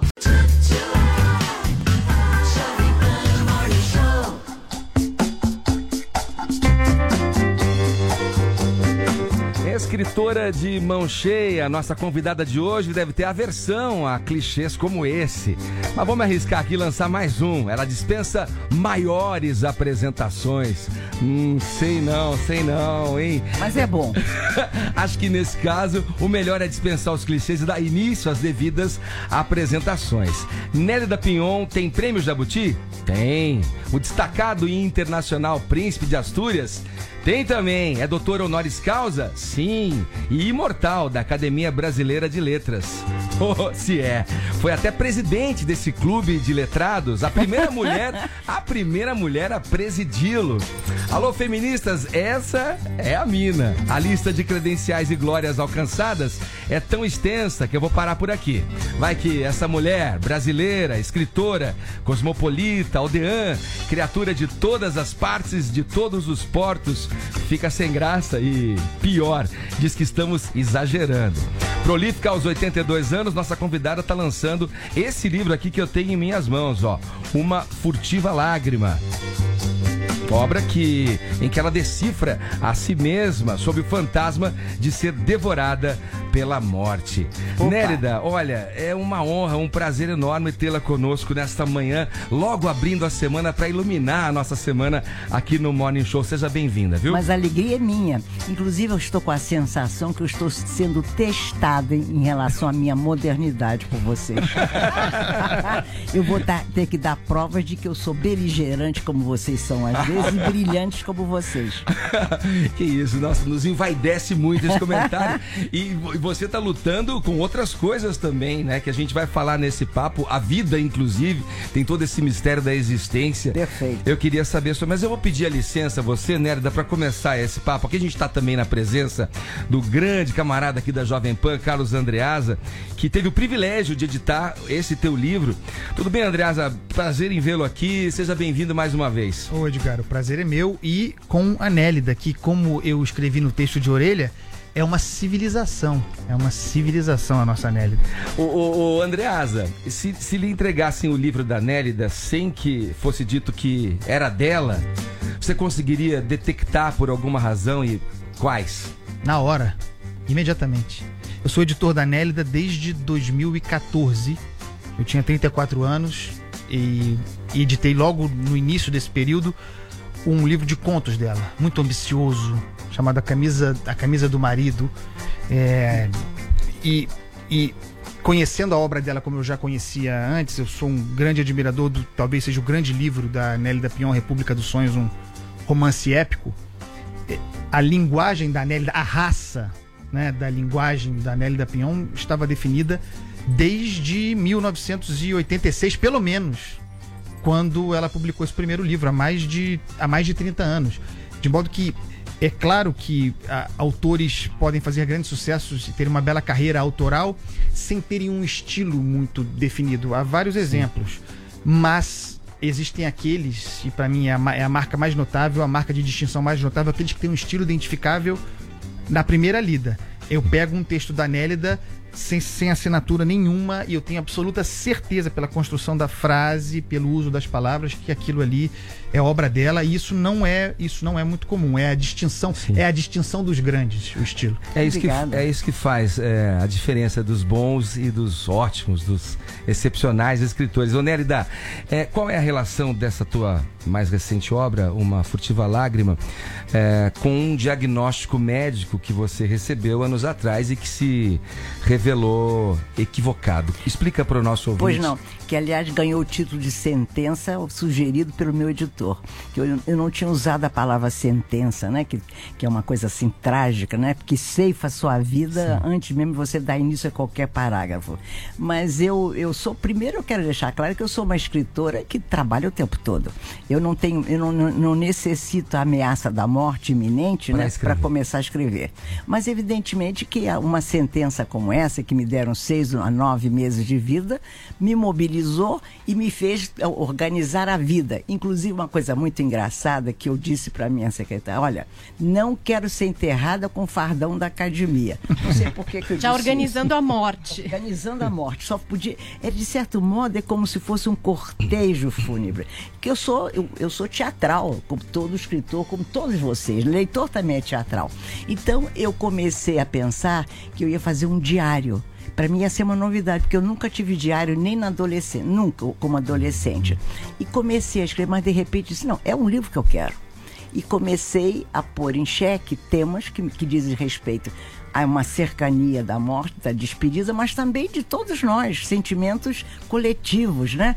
[SPEAKER 8] Escritora de mão cheia, nossa convidada de hoje deve ter aversão a clichês como esse. Mas vamos arriscar aqui e lançar mais um. Ela dispensa maiores apresentações. Sei não, hein?
[SPEAKER 7] Mas é bom.
[SPEAKER 8] Acho que nesse caso, o melhor é dispensar os clichês e dar início às devidas apresentações. Nélida Pinhon tem prêmio Jabuti? Tem. O destacado e internacional Príncipe de Astúrias? Tem também. É doutor honoris causa? Sim. E imortal da Academia Brasileira de Letras. Oh, se é. Foi até presidente desse clube de letrados, a primeira mulher a presidi-lo. Alô, feministas, essa é a mina. A lista de credenciais e glórias alcançadas é tão extensa que eu vou parar por aqui. Vai que essa mulher brasileira, escritora, cosmopolita, aldeã, criatura de todas as partes, de todos os portos, fica sem graça e pior, diz que estamos exagerando. Prolífica aos 82 anos, nossa convidada está lançando esse livro aqui que eu tenho em minhas mãos, ó, Uma Furtiva Lágrima. Obra em que ela decifra a si mesma sob o fantasma de ser devorada pela morte.
[SPEAKER 13] Opa.
[SPEAKER 8] Nélida, olha, é uma honra, um prazer enorme tê-la conosco nesta manhã, logo abrindo a semana para iluminar a nossa semana aqui no Morning Show. Seja bem-vinda, viu?
[SPEAKER 13] Mas a alegria é minha. Inclusive, eu estou com a sensação que eu estou sendo testada em relação à minha modernidade por vocês. Eu vou ter que dar provas de que eu sou beligerante como vocês são às vezes e brilhantes como vocês.
[SPEAKER 8] Que isso, nossa, nos envaidece muito esse comentário. E você tá lutando com outras coisas também, né? Que a gente vai falar nesse papo. A vida, inclusive, tem todo esse mistério da existência.
[SPEAKER 13] Perfeito.
[SPEAKER 8] Eu queria saber sobre, mas eu vou pedir a licença a você, Nélida, para começar esse papo. Aqui a gente tá também na presença do grande camarada aqui da Jovem Pan, Carlos Andreasa, que teve o privilégio de editar esse teu livro. Tudo bem, Andreasa? Prazer em vê-lo aqui. Seja bem-vindo mais uma vez.
[SPEAKER 14] Ô, Edgar, o prazer é meu, e com a Nélida, que, como eu escrevi no texto de orelha, é uma civilização. É uma civilização a nossa Nélida.
[SPEAKER 8] Ô Andreasa, se lhe entregassem o livro da Nélida sem que fosse dito que era dela, você conseguiria detectar por alguma razão e quais?
[SPEAKER 14] Na hora, imediatamente. Eu sou editor da Nélida desde 2014. Eu tinha 34 anos e editei logo no início desse período um livro de contos dela, muito ambicioso, chamado A Camisa do Marido. E conhecendo a obra dela como eu já conhecia antes, eu sou um grande admirador do, talvez seja o grande livro da Nélida Pinhon, República dos Sonhos, um romance épico. A linguagem da Nélida, a raça, né, da linguagem da Nélida Pinhon estava definida desde 1986, pelo menos, quando ela publicou esse primeiro livro, há mais de 30 anos. De modo que é claro que autores podem fazer grandes sucessos e ter uma bela carreira autoral sem terem um estilo muito definido. Há vários exemplos, mas existem aqueles, e para mim é a marca mais notável, a marca de distinção mais notável, aqueles que têm um estilo identificável na primeira lida. Eu pego um texto da Nélida sem assinatura nenhuma e eu tenho absoluta certeza pela construção da frase, pelo uso das palavras, que aquilo ali é obra dela, e isso não é muito comum. É a distinção dos grandes, o estilo.
[SPEAKER 8] É isso que faz a diferença dos bons e dos ótimos, dos excepcionais escritores. Ô Nélida, qual é a relação dessa tua mais recente obra, Uma Furtiva Lágrima, com um diagnóstico médico que você recebeu anos atrás e que se revelou equivocado? Explica para o nosso ouvinte.
[SPEAKER 13] Pois não, que aliás ganhou o título de sentença sugerido pelo meu editor. Que eu não tinha usado a palavra sentença, né? Que é uma coisa assim trágica, né? Porque ceifa a sua vida antes mesmo de você dar início a qualquer parágrafo. Mas eu quero deixar claro que eu sou uma escritora que trabalha o tempo todo. Eu não necessito a ameaça da morte iminente, né, para começar a escrever. Mas evidentemente que uma sentença como essa, que me deram 6 a 9 meses de vida, me mobilizou e me fez organizar a vida. Inclusive uma coisa muito engraçada que eu disse para minha secretária: olha, não quero ser enterrada com o fardão da academia. Não sei por que eu disse
[SPEAKER 9] já organizando isso. A morte.
[SPEAKER 13] Organizando a morte. Só podia... de certo modo, é como se fosse um cortejo fúnebre. Que eu sou teatral, como todo escritor, como todos vocês. Leitor também é teatral. Então, eu comecei a pensar que eu ia fazer um diário. Para mim ia ser uma novidade, porque eu nunca tive diário nem na adolescência, nunca como adolescente. E comecei a escrever, mas de repente disse, não, é um livro que eu quero. E comecei a pôr em xeque temas que dizem respeito a uma cercania da morte, da despedida, mas também de todos nós, sentimentos coletivos, né?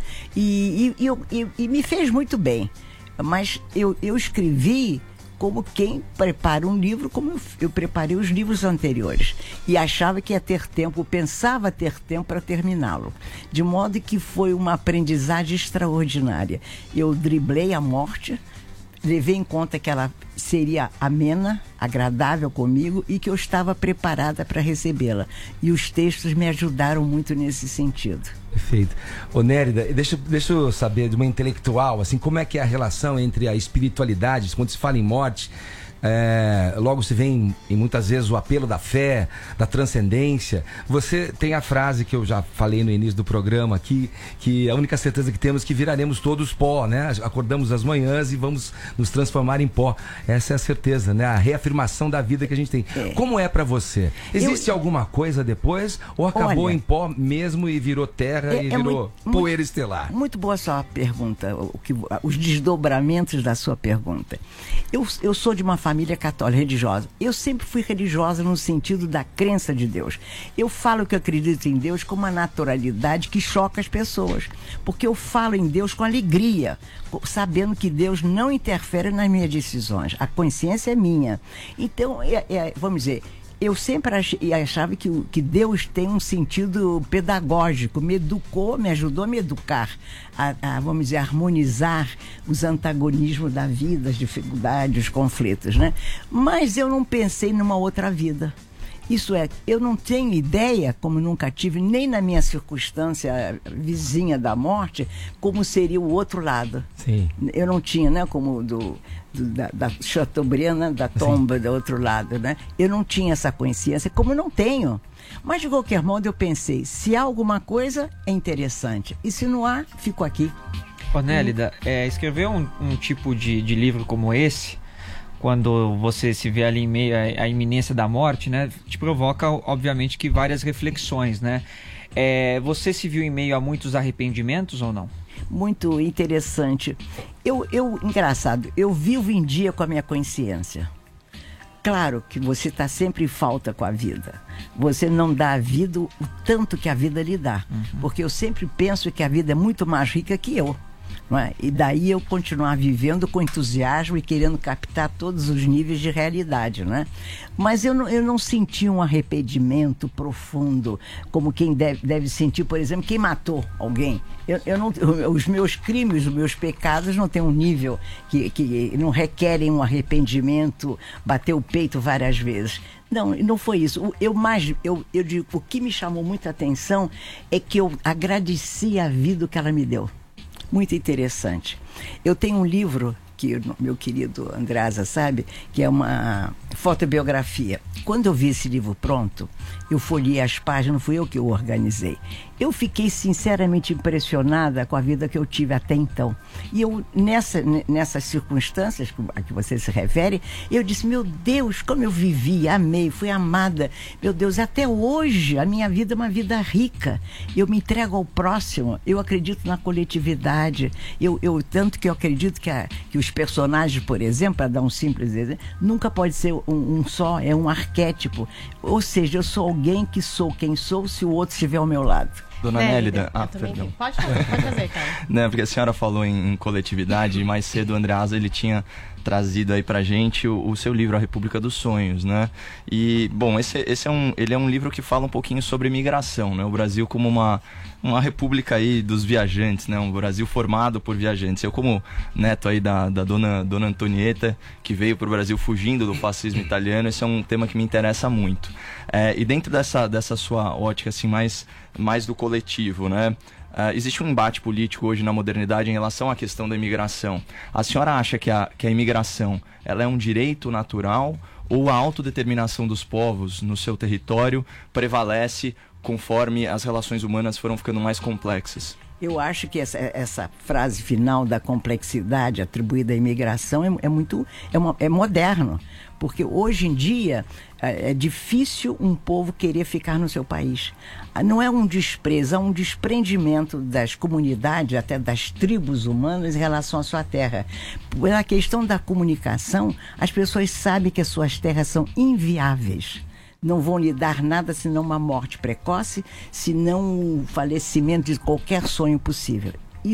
[SPEAKER 13] E me fez muito bem. Mas eu escrevi como quem prepara um livro, como eu preparei os livros anteriores. E achava que ia ter tempo, pensava ter tempo para terminá-lo. De modo que foi uma aprendizagem extraordinária. Eu driblei a morte, levei em conta que ela seria amena, agradável comigo e que eu estava preparada para recebê-la. E os textos me ajudaram muito nesse sentido.
[SPEAKER 8] Perfeito. Ô Nélida, deixa eu saber de uma intelectual, assim, como é que é a relação entre a espiritualidade, quando se fala em morte, logo se vem, e muitas vezes, o apelo da fé, da transcendência. Você tem a frase que eu já falei no início do programa aqui, que a única certeza que temos é que viraremos todos pó, né? Acordamos às manhãs e vamos nos transformar em pó. Essa é a certeza, né? A reafirmação da vida que a gente tem. Como é pra você? Existe alguma coisa depois? Ou acabou em pó mesmo e virou terra e virou poeira estelar?
[SPEAKER 13] Muito boa a sua pergunta, os desdobramentos da sua pergunta. Eu sou de uma família católica religiosa. Eu sempre fui religiosa no sentido da crença de Deus. Eu falo que eu acredito em Deus com uma naturalidade que choca as pessoas. Porque eu falo em Deus com alegria, sabendo que Deus não interfere nas minhas decisões. A consciência é minha. Então, vamos dizer, eu sempre achava que Deus tem um sentido pedagógico, me educou, me ajudou a me educar, vamos dizer, harmonizar os antagonismos da vida, as dificuldades, os conflitos, né? Mas eu não pensei numa outra vida. Isso é, eu não tenho ideia, como nunca tive, nem na minha circunstância vizinha da morte, como seria o outro lado.
[SPEAKER 8] Sim.
[SPEAKER 13] Eu não tinha, né, como da Chateaubriand, da tomba do outro lado, né? Eu não tinha essa consciência, como não tenho. Mas, de qualquer modo, eu pensei, se há alguma coisa, é interessante. E se não há, fico aqui.
[SPEAKER 6] Ô, Nélida, escrever um tipo de livro como esse, quando você se vê ali em meio à iminência da morte, né, te provoca, obviamente, que várias reflexões, né? Você se viu em meio a muitos arrependimentos ou não?
[SPEAKER 13] Muito interessante. Engraçado, eu vivo em dia com a minha consciência. Claro que você está sempre em falta com a vida. Você não dá à vida o tanto que a vida lhe dá. Porque eu sempre penso que a vida é muito mais rica que eu. Não é? E daí eu continuar vivendo com entusiasmo e querendo captar todos os níveis de realidade, né? Mas eu não senti um arrependimento profundo, como quem deve sentir, por exemplo, quem matou alguém. Os meus crimes, os meus pecados não têm um nível que não requerem um arrependimento, bater o peito várias vezes. Não foi isso. Eu digo, o que me chamou muita atenção é que eu agradeci a vida que ela me deu. Muito interessante. Eu tenho um livro que meu querido Andreasa sabe, que é uma fotobiografia. Quando eu vi esse livro pronto, eu folhei as páginas, não fui eu que o organizei. Eu fiquei sinceramente impressionada com a vida que eu tive até então. E eu, nessas circunstâncias a que você se refere, eu disse, meu Deus, como eu vivi, amei, fui amada. Meu Deus, até hoje a minha vida é uma vida rica. Eu me entrego ao próximo, eu acredito na coletividade. Tanto que eu acredito que os personagens, por exemplo, para dar um simples exemplo, nunca pode ser um só, é um arquétipo. Ou seja, eu sou alguém que sou quem sou se o outro estiver ao meu lado.
[SPEAKER 11] Dona Nélida,
[SPEAKER 9] perdão. Pode fazer, cara.
[SPEAKER 11] Não, porque a senhora falou em coletividade, e mais cedo o Andreasa, ele tinha trazido aí pra gente o seu livro, A República dos Sonhos, né? E, bom, ele é um livro que fala um pouquinho sobre migração, né? O Brasil como uma república aí dos viajantes, né? Um Brasil formado por viajantes. Eu, como neto aí da dona Antonieta, que veio pro Brasil fugindo do fascismo italiano, esse é um tema que me interessa muito. E dentro dessa sua ótica, assim, mais do coletivo, né? Existe um embate político hoje na modernidade em relação à questão da imigração. A senhora acha que a imigração ela é um direito natural ou a autodeterminação dos povos no seu território prevalece conforme as relações humanas foram ficando mais complexas?
[SPEAKER 13] Eu acho que essa frase final da complexidade atribuída à imigração é moderno, porque hoje em dia é difícil um povo querer ficar no seu país. Não é um desprezo, é um desprendimento das comunidades, até das tribos humanas em relação à sua terra. Pela questão da comunicação, as pessoas sabem que as suas terras são inviáveis. Não vão lhe dar nada senão uma morte precoce, senão o falecimento de qualquer sonho possível.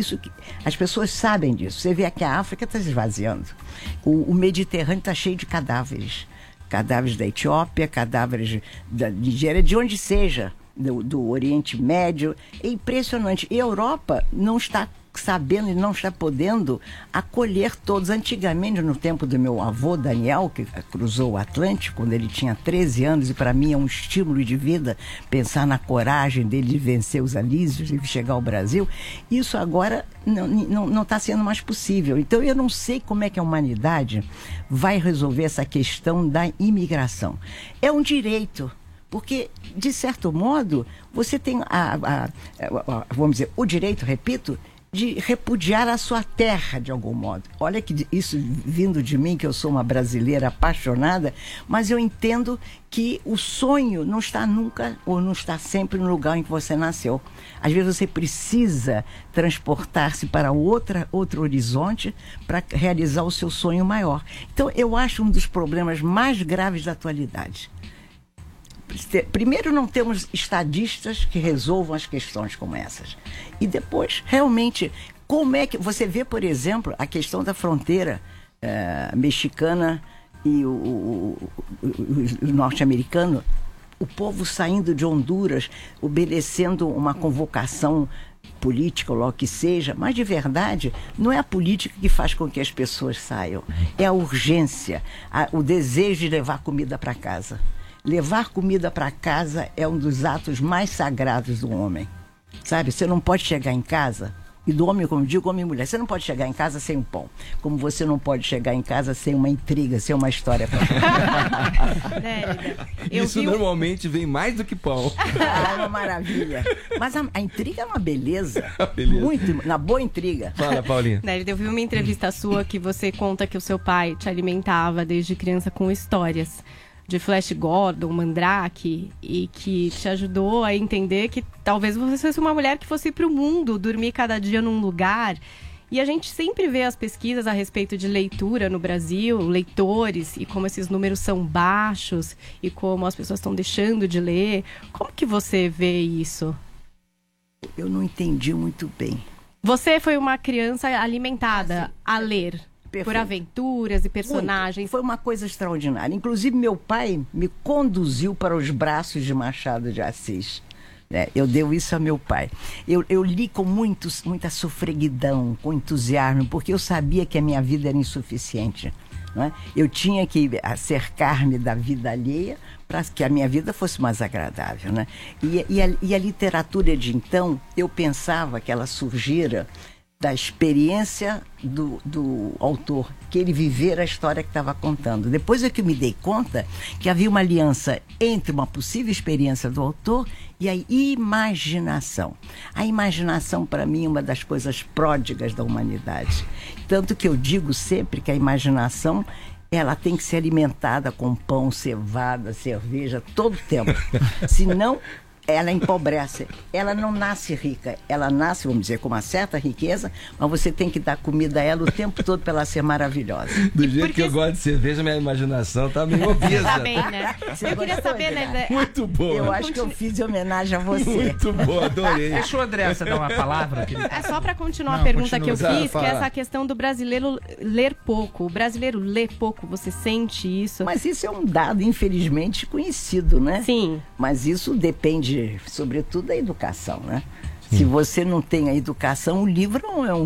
[SPEAKER 13] As pessoas sabem disso. Você vê que a África está se esvaziando. O Mediterrâneo está cheio de cadáveres. Cadáveres da Etiópia, cadáveres da Nigéria, de onde seja, do Oriente Médio. É impressionante. E a Europa não está sabendo e não está podendo acolher todos. Antigamente, no tempo do meu avô Daniel, que cruzou o Atlântico quando ele tinha 13 anos, e para mim é um estímulo de vida pensar na coragem dele de vencer os alísios e chegar ao Brasil, isso agora não está sendo mais possível. Então eu não sei como é que a humanidade vai resolver essa questão da imigração. É um direito. Porque, de certo modo, você tem, vamos dizer, o direito, repito, de repudiar a sua terra, de algum modo. Olha que isso vindo de mim, que eu sou uma brasileira apaixonada, mas eu entendo que o sonho não está nunca, ou não está sempre no lugar em que você nasceu. Às vezes você precisa transportar-se para outro horizonte para realizar o seu sonho maior. Então, eu acho um dos problemas mais graves da atualidade. Primeiro, não temos estadistas que resolvam as questões como essas. E depois, realmente, como é que... Você vê, por exemplo, a questão da fronteira mexicana e o norte-americano, o povo saindo de Honduras, obedecendo uma convocação política, ou lá que seja, mas de verdade, não é a política que faz com que as pessoas saiam. É a urgência, o desejo de levar comida para casa. Levar comida para casa é um dos atos mais sagrados do homem. Sabe, você não pode chegar em casa, e do homem, como eu digo, homem e mulher, você não pode chegar em casa sem um pão. Como você não pode chegar em casa sem uma intriga, sem uma história para
[SPEAKER 8] Isso normalmente vem mais do que pão.
[SPEAKER 13] É uma maravilha. Mas a intriga é uma beleza. Muito, na boa intriga.
[SPEAKER 8] Fala, Paulinha.
[SPEAKER 9] Nélida, eu vi uma entrevista sua que você conta que o seu pai te alimentava desde criança com histórias de Flash Gordon, Mandrake, e que te ajudou a entender que talvez você fosse uma mulher que fosse para o mundo, dormir cada dia num lugar. E a gente sempre vê as pesquisas a respeito de leitura no Brasil, leitores, e como esses números são baixos, e como as pessoas estão deixando de ler. Como que você vê isso?
[SPEAKER 13] Eu não entendi muito bem.
[SPEAKER 9] Você foi uma criança alimentada a ler. Perfeito. Por aventuras e personagens.
[SPEAKER 13] Muito. Foi uma coisa extraordinária. Inclusive, meu pai me conduziu para os braços de Machado de Assis. Eu devo isso a meu pai. Eu li com muita sofreguidão, com entusiasmo, porque eu sabia que a minha vida era insuficiente. Não é? Eu tinha que cercar-me da vida alheia para que a minha vida fosse mais agradável. Né? E a literatura de então, eu pensava que ela surgira da experiência do autor, que ele vivera a história que estava contando. Depois é que eu me dei conta que havia uma aliança entre uma possível experiência do autor e a imaginação. A imaginação, para mim, é uma das coisas pródigas da humanidade. Tanto que eu digo sempre que a imaginação, ela tem que ser alimentada com pão, cevada, cerveja, todo o tempo. Senão, ela empobrece, ela não nasce rica, ela nasce, vamos dizer, com uma certa riqueza, mas você tem que dar comida a ela o tempo todo para ela ser maravilhosa.
[SPEAKER 8] Do jeito que eu gosto de cerveja, minha imaginação tá meio obesa.
[SPEAKER 9] Tá bem, né? Eu queria saber, né?
[SPEAKER 8] Muito boa.
[SPEAKER 13] Eu acho que eu fiz em homenagem a você.
[SPEAKER 8] Muito boa, adorei.
[SPEAKER 10] Deixa o Andressa dar uma palavra.
[SPEAKER 9] É só para continuar a pergunta que eu fiz, que é essa questão do brasileiro ler pouco. O brasileiro lê pouco, você sente isso?
[SPEAKER 13] Mas isso é um dado, infelizmente, conhecido, né?
[SPEAKER 9] Sim.
[SPEAKER 13] Mas isso depende, sobretudo, da educação, né? Se você não tem a educação, o livro não é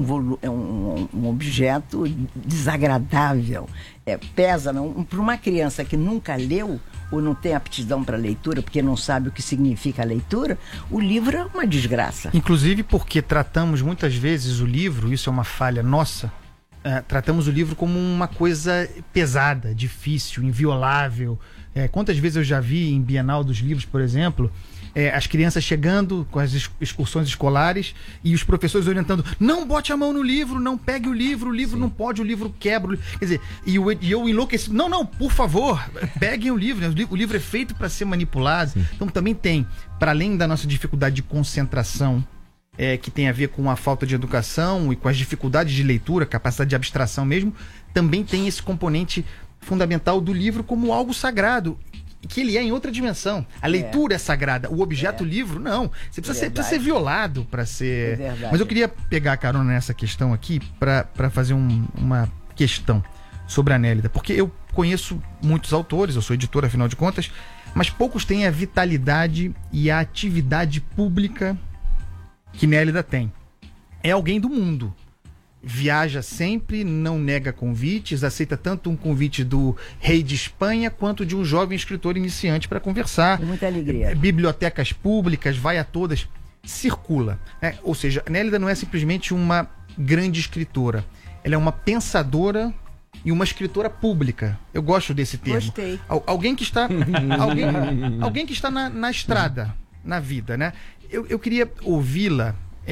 [SPEAKER 13] um objeto desagradável. Pesa, para uma criança que nunca leu ou não tem aptidão para leitura, porque não sabe o que significa a leitura, o livro é uma desgraça.
[SPEAKER 14] Inclusive porque tratamos muitas vezes o livro, isso é uma falha nossa, tratamos o livro como uma coisa pesada, difícil, inviolável. Quantas vezes eu já vi em Bienal dos Livros, por exemplo, as crianças chegando com as excursões escolares e os professores orientando: não bote a mão no livro, não pegue o livro não pode, o livro quebra. Quer dizer, e eu enlouqueci: não, por favor, peguem o livro, né? O livro é feito para ser manipulado. Sim. Então também tem, para além da nossa dificuldade de concentração, que tem a ver com a falta de educação e com as dificuldades de leitura, capacidade de abstração mesmo, também tem esse componente fundamental do livro como algo sagrado, que ele é em outra dimensão. A leitura é sagrada, o objeto livro, não. Você precisa ser violado para ser... Mas eu queria pegar a carona nessa questão aqui para fazer uma questão sobre a Nélida, porque eu conheço muitos autores, eu sou editor, afinal de contas, mas poucos têm a vitalidade e a atividade pública que Nélida tem. é alguém do mundo. Viaja sempre, não nega convites, aceita tanto um convite do rei de Espanha quanto de um jovem escritor iniciante para conversar.
[SPEAKER 13] Com muita alegria.
[SPEAKER 14] Bibliotecas públicas, vai a todas, circula. Ou seja, a Nélida não é simplesmente uma grande escritora, ela é uma pensadora e uma escritora pública. Eu gosto desse termo.
[SPEAKER 13] Gostei.
[SPEAKER 14] Alguém que está, alguém que está na estrada, na vida, né? Eu queria ouvi-la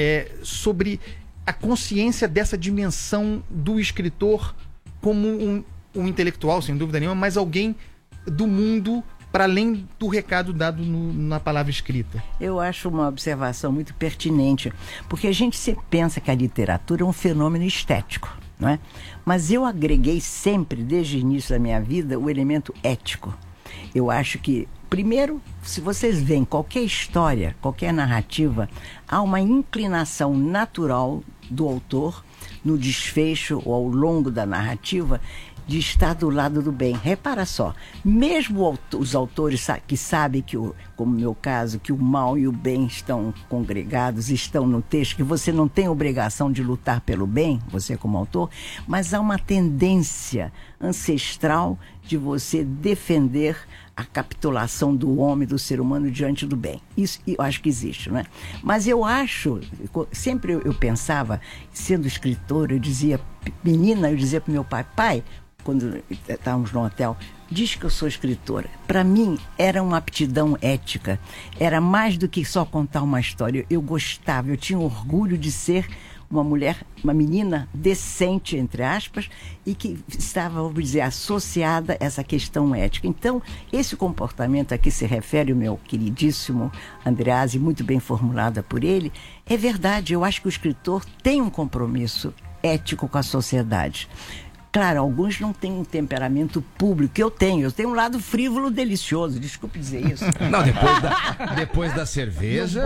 [SPEAKER 14] sobre a consciência dessa dimensão do escritor como um intelectual, sem dúvida nenhuma, mas alguém do mundo para além do recado dado na palavra escrita.
[SPEAKER 13] Eu acho uma observação muito pertinente, porque a gente sempre pensa que a literatura é um fenômeno estético, não é? Mas eu agreguei sempre, desde o início da minha vida, o elemento ético. Eu acho que, primeiro, se vocês veem qualquer história, qualquer narrativa, há uma inclinação natural do autor, no desfecho ou ao longo da narrativa, de estar do lado do bem. Repara só, mesmo os autores que sabem que, como no meu caso, que o mal e o bem estão congregados, estão no texto, que você não tem obrigação de lutar pelo bem, você como autor, mas há uma tendência ancestral de você defender a capitulação do homem, do ser humano diante do bem. Isso eu acho que existe, não é? Mas eu acho, sempre eu pensava, sendo escritora, eu dizia, menina, eu dizia para meu pai, quando estávamos no hotel, diz que eu sou escritora. Para mim, era uma aptidão ética. Era mais do que só contar uma história. Eu gostava, eu tinha orgulho de ser uma mulher, uma menina decente, entre aspas, e que estava, vamos dizer, associada a essa questão ética. Então, esse comportamento a que se refere o meu queridíssimo Andreazzi, muito bem formulada por ele, é verdade. Eu acho que o escritor tem um compromisso ético com a sociedade. Claro, alguns não têm um temperamento público, que eu tenho um lado frívolo delicioso, desculpe dizer isso.
[SPEAKER 8] Não, depois da cerveja,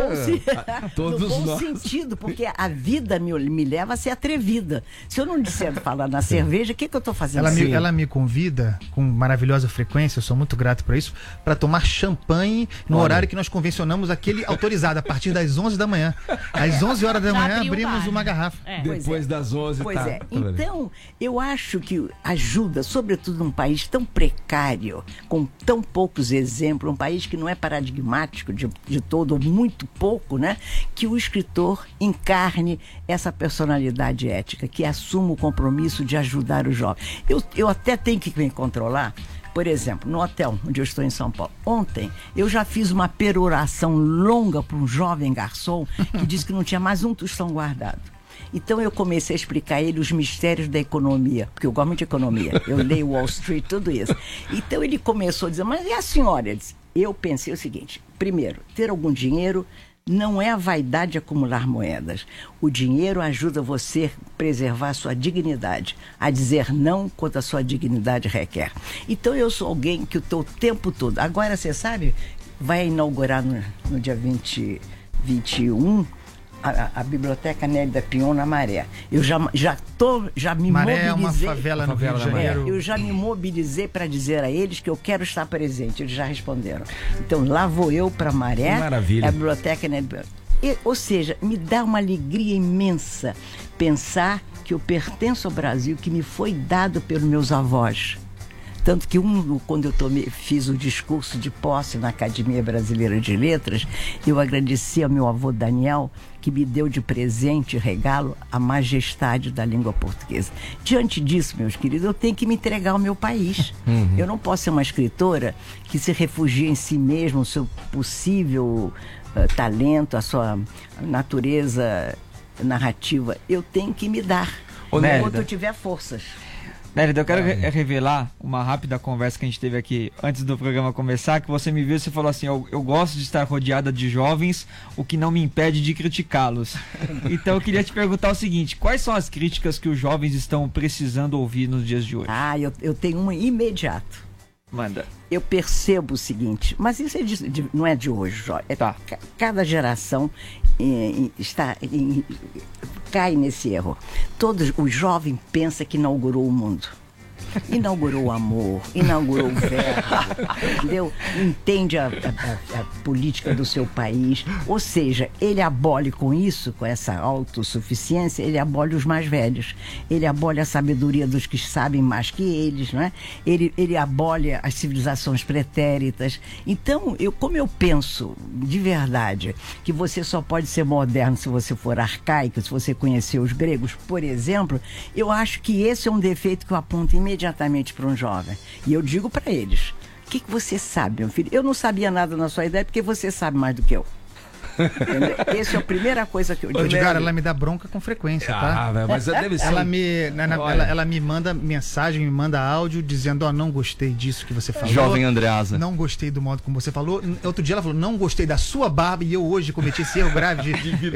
[SPEAKER 8] todos
[SPEAKER 13] no bom
[SPEAKER 8] nós.
[SPEAKER 13] sentido, porque a vida me leva a ser atrevida. Se eu não disser falar na cerveja, o que eu estou fazendo?
[SPEAKER 14] Ela me convida com maravilhosa frequência, eu sou muito grato por isso, para tomar champanhe no horário que nós convencionamos aquele autorizado, a partir das 11 da manhã. Às 11 horas da manhã abrimos uma garrafa.
[SPEAKER 8] Depois das 11,
[SPEAKER 13] pois é. Então, eu acho que ajuda, sobretudo num país tão precário, com tão poucos exemplos, um país que não é paradigmático de todo, ou muito pouco, né? Que o escritor encarne essa personalidade ética, que assuma o compromisso de ajudar o jovem. Eu até tenho que me controlar. Por exemplo, no hotel onde eu estou em São Paulo, ontem eu já fiz uma peroração longa para um jovem garçom que disse que não tinha mais um tostão guardado. Então eu comecei a explicar a ele os mistérios da economia, porque eu gosto muito de economia, eu leio Wall Street, tudo isso. Então ele começou a dizer, mas e a senhora? Eu pensei o seguinte, primeiro, ter algum dinheiro não é a vaidade de acumular moedas. O dinheiro ajuda você a preservar a sua dignidade, a dizer não quando a sua dignidade requer. Então eu sou alguém que estou o tempo todo. Agora, você sabe, vai inaugurar no dia 21 a Biblioteca Nélida Pinhon na Maré. Eu já me
[SPEAKER 14] Maré
[SPEAKER 13] mobilizei.
[SPEAKER 14] É uma favela no Rio de Janeiro.
[SPEAKER 13] Eu já me mobilizei para dizer a eles que eu quero estar presente. Eles já responderam. Então lá vou eu para Maré.
[SPEAKER 8] Que maravilha.
[SPEAKER 13] A Biblioteca Nélida Pinhon. Ou seja, me dá uma alegria imensa pensar que eu pertenço ao Brasil, que me foi dado pelos meus avós. Tanto que quando eu fiz o discurso de posse na Academia Brasileira de Letras, eu agradeci ao meu avô Daniel, que me deu de presente, regalo, a majestade da língua portuguesa. Diante disso, meus queridos, eu tenho que me entregar ao meu país. Eu não posso ser uma escritora que se refugia em si mesma, o seu possível talento, a sua natureza narrativa. Eu tenho que me dar, enquanto eu tiver forças.
[SPEAKER 6] Nélida, eu quero revelar uma rápida conversa que a gente teve aqui antes do programa começar, que você me viu e você falou assim, eu gosto de estar rodeada de jovens, o que não me impede de criticá-los. Então eu queria te perguntar o seguinte, quais são as críticas que os jovens estão precisando ouvir nos dias de hoje?
[SPEAKER 13] Eu tenho uma imediato.
[SPEAKER 6] Manda.
[SPEAKER 13] Eu percebo o seguinte, mas isso não é de hoje, Jó. Cada geração cai nesse erro. O jovem pensa que inaugurou o mundo. inaugurou o amor, inaugurou o verbo, entendeu? Entende a política do seu país. Ou seja, ele abole com isso, com essa autossuficiência, ele abole os mais velhos. Ele abole a sabedoria dos que sabem mais que eles, não é? Ele abole as civilizações pretéritas. Então, como eu penso de verdade que você só pode ser moderno se você for arcaico, se você conhecer os gregos, por exemplo, eu acho que esse é um defeito que eu aponto imediatamente para um jovem. E eu digo para eles: o que você sabe, meu filho? Eu não sabia nada na sua ideia porque você sabe mais do que eu. Entendeu? Essa é a primeira coisa que eu digo.
[SPEAKER 14] Edgar, ela me dá bronca com frequência, tá?
[SPEAKER 8] Mas deve ser.
[SPEAKER 14] Ela me manda mensagem, me manda áudio dizendo: não gostei disso que você falou.
[SPEAKER 11] Jovem Andreasa.
[SPEAKER 14] Não gostei do modo como você falou. Outro dia ela falou: não gostei da sua barba, e eu hoje cometi esse erro grave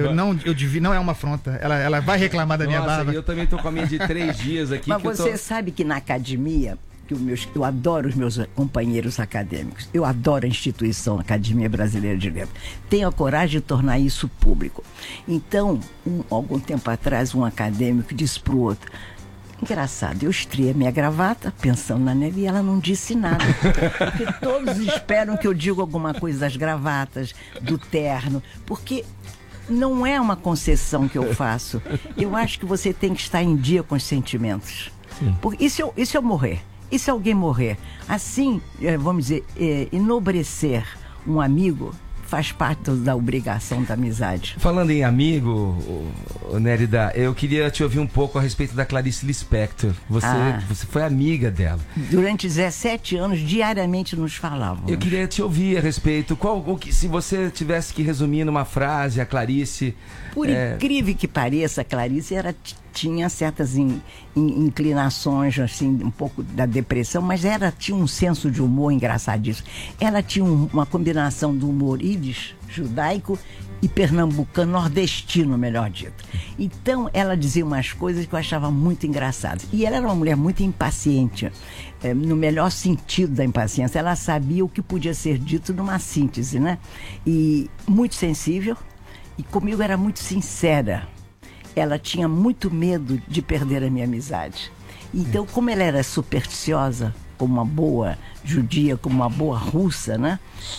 [SPEAKER 14] de não é uma afronta. Ela vai reclamar da minha barba.
[SPEAKER 8] Eu também tô com a minha de 3 dias aqui.
[SPEAKER 13] Mas você sabe que na academia, eu adoro os meus companheiros acadêmicos, eu adoro a instituição Academia Brasileira de Letras, tenho a coragem de tornar isso público. Então, algum tempo atrás, um acadêmico disse para o outro: engraçado, eu estriei a minha gravata pensando na Nelly e ela não disse nada, porque todos esperam que eu diga alguma coisa das gravatas, do terno, porque não é uma concessão que eu faço. Eu acho que você tem que estar em dia com os sentimentos. Porque isso é morrer. E se alguém morrer? Assim, vamos dizer, enobrecer um amigo faz parte da obrigação da amizade.
[SPEAKER 8] Falando em amigo, Nélida, eu queria te ouvir um pouco a respeito da Clarice Lispector. Você foi amiga dela.
[SPEAKER 13] Durante 17 anos, diariamente nos falávamos.
[SPEAKER 8] Eu queria te ouvir a respeito. Se você tivesse que resumir numa frase, a Clarice...
[SPEAKER 13] Por incrível que pareça, a Clarice tinha certas inclinações, assim, um pouco da depressão, mas tinha um senso de humor engraçadíssimo. Ela tinha uma combinação do humor ídis, judaico, e pernambucano, nordestino, melhor dito. Então, ela dizia umas coisas que eu achava muito engraçadas. E ela era uma mulher muito impaciente, no melhor sentido da impaciência. Ela sabia o que podia ser dito numa síntese, né? E muito sensível, e comigo era muito sincera. Ela tinha muito medo de perder a minha amizade. Então, como ela era supersticiosa, como uma boa judia, como uma boa russa, né?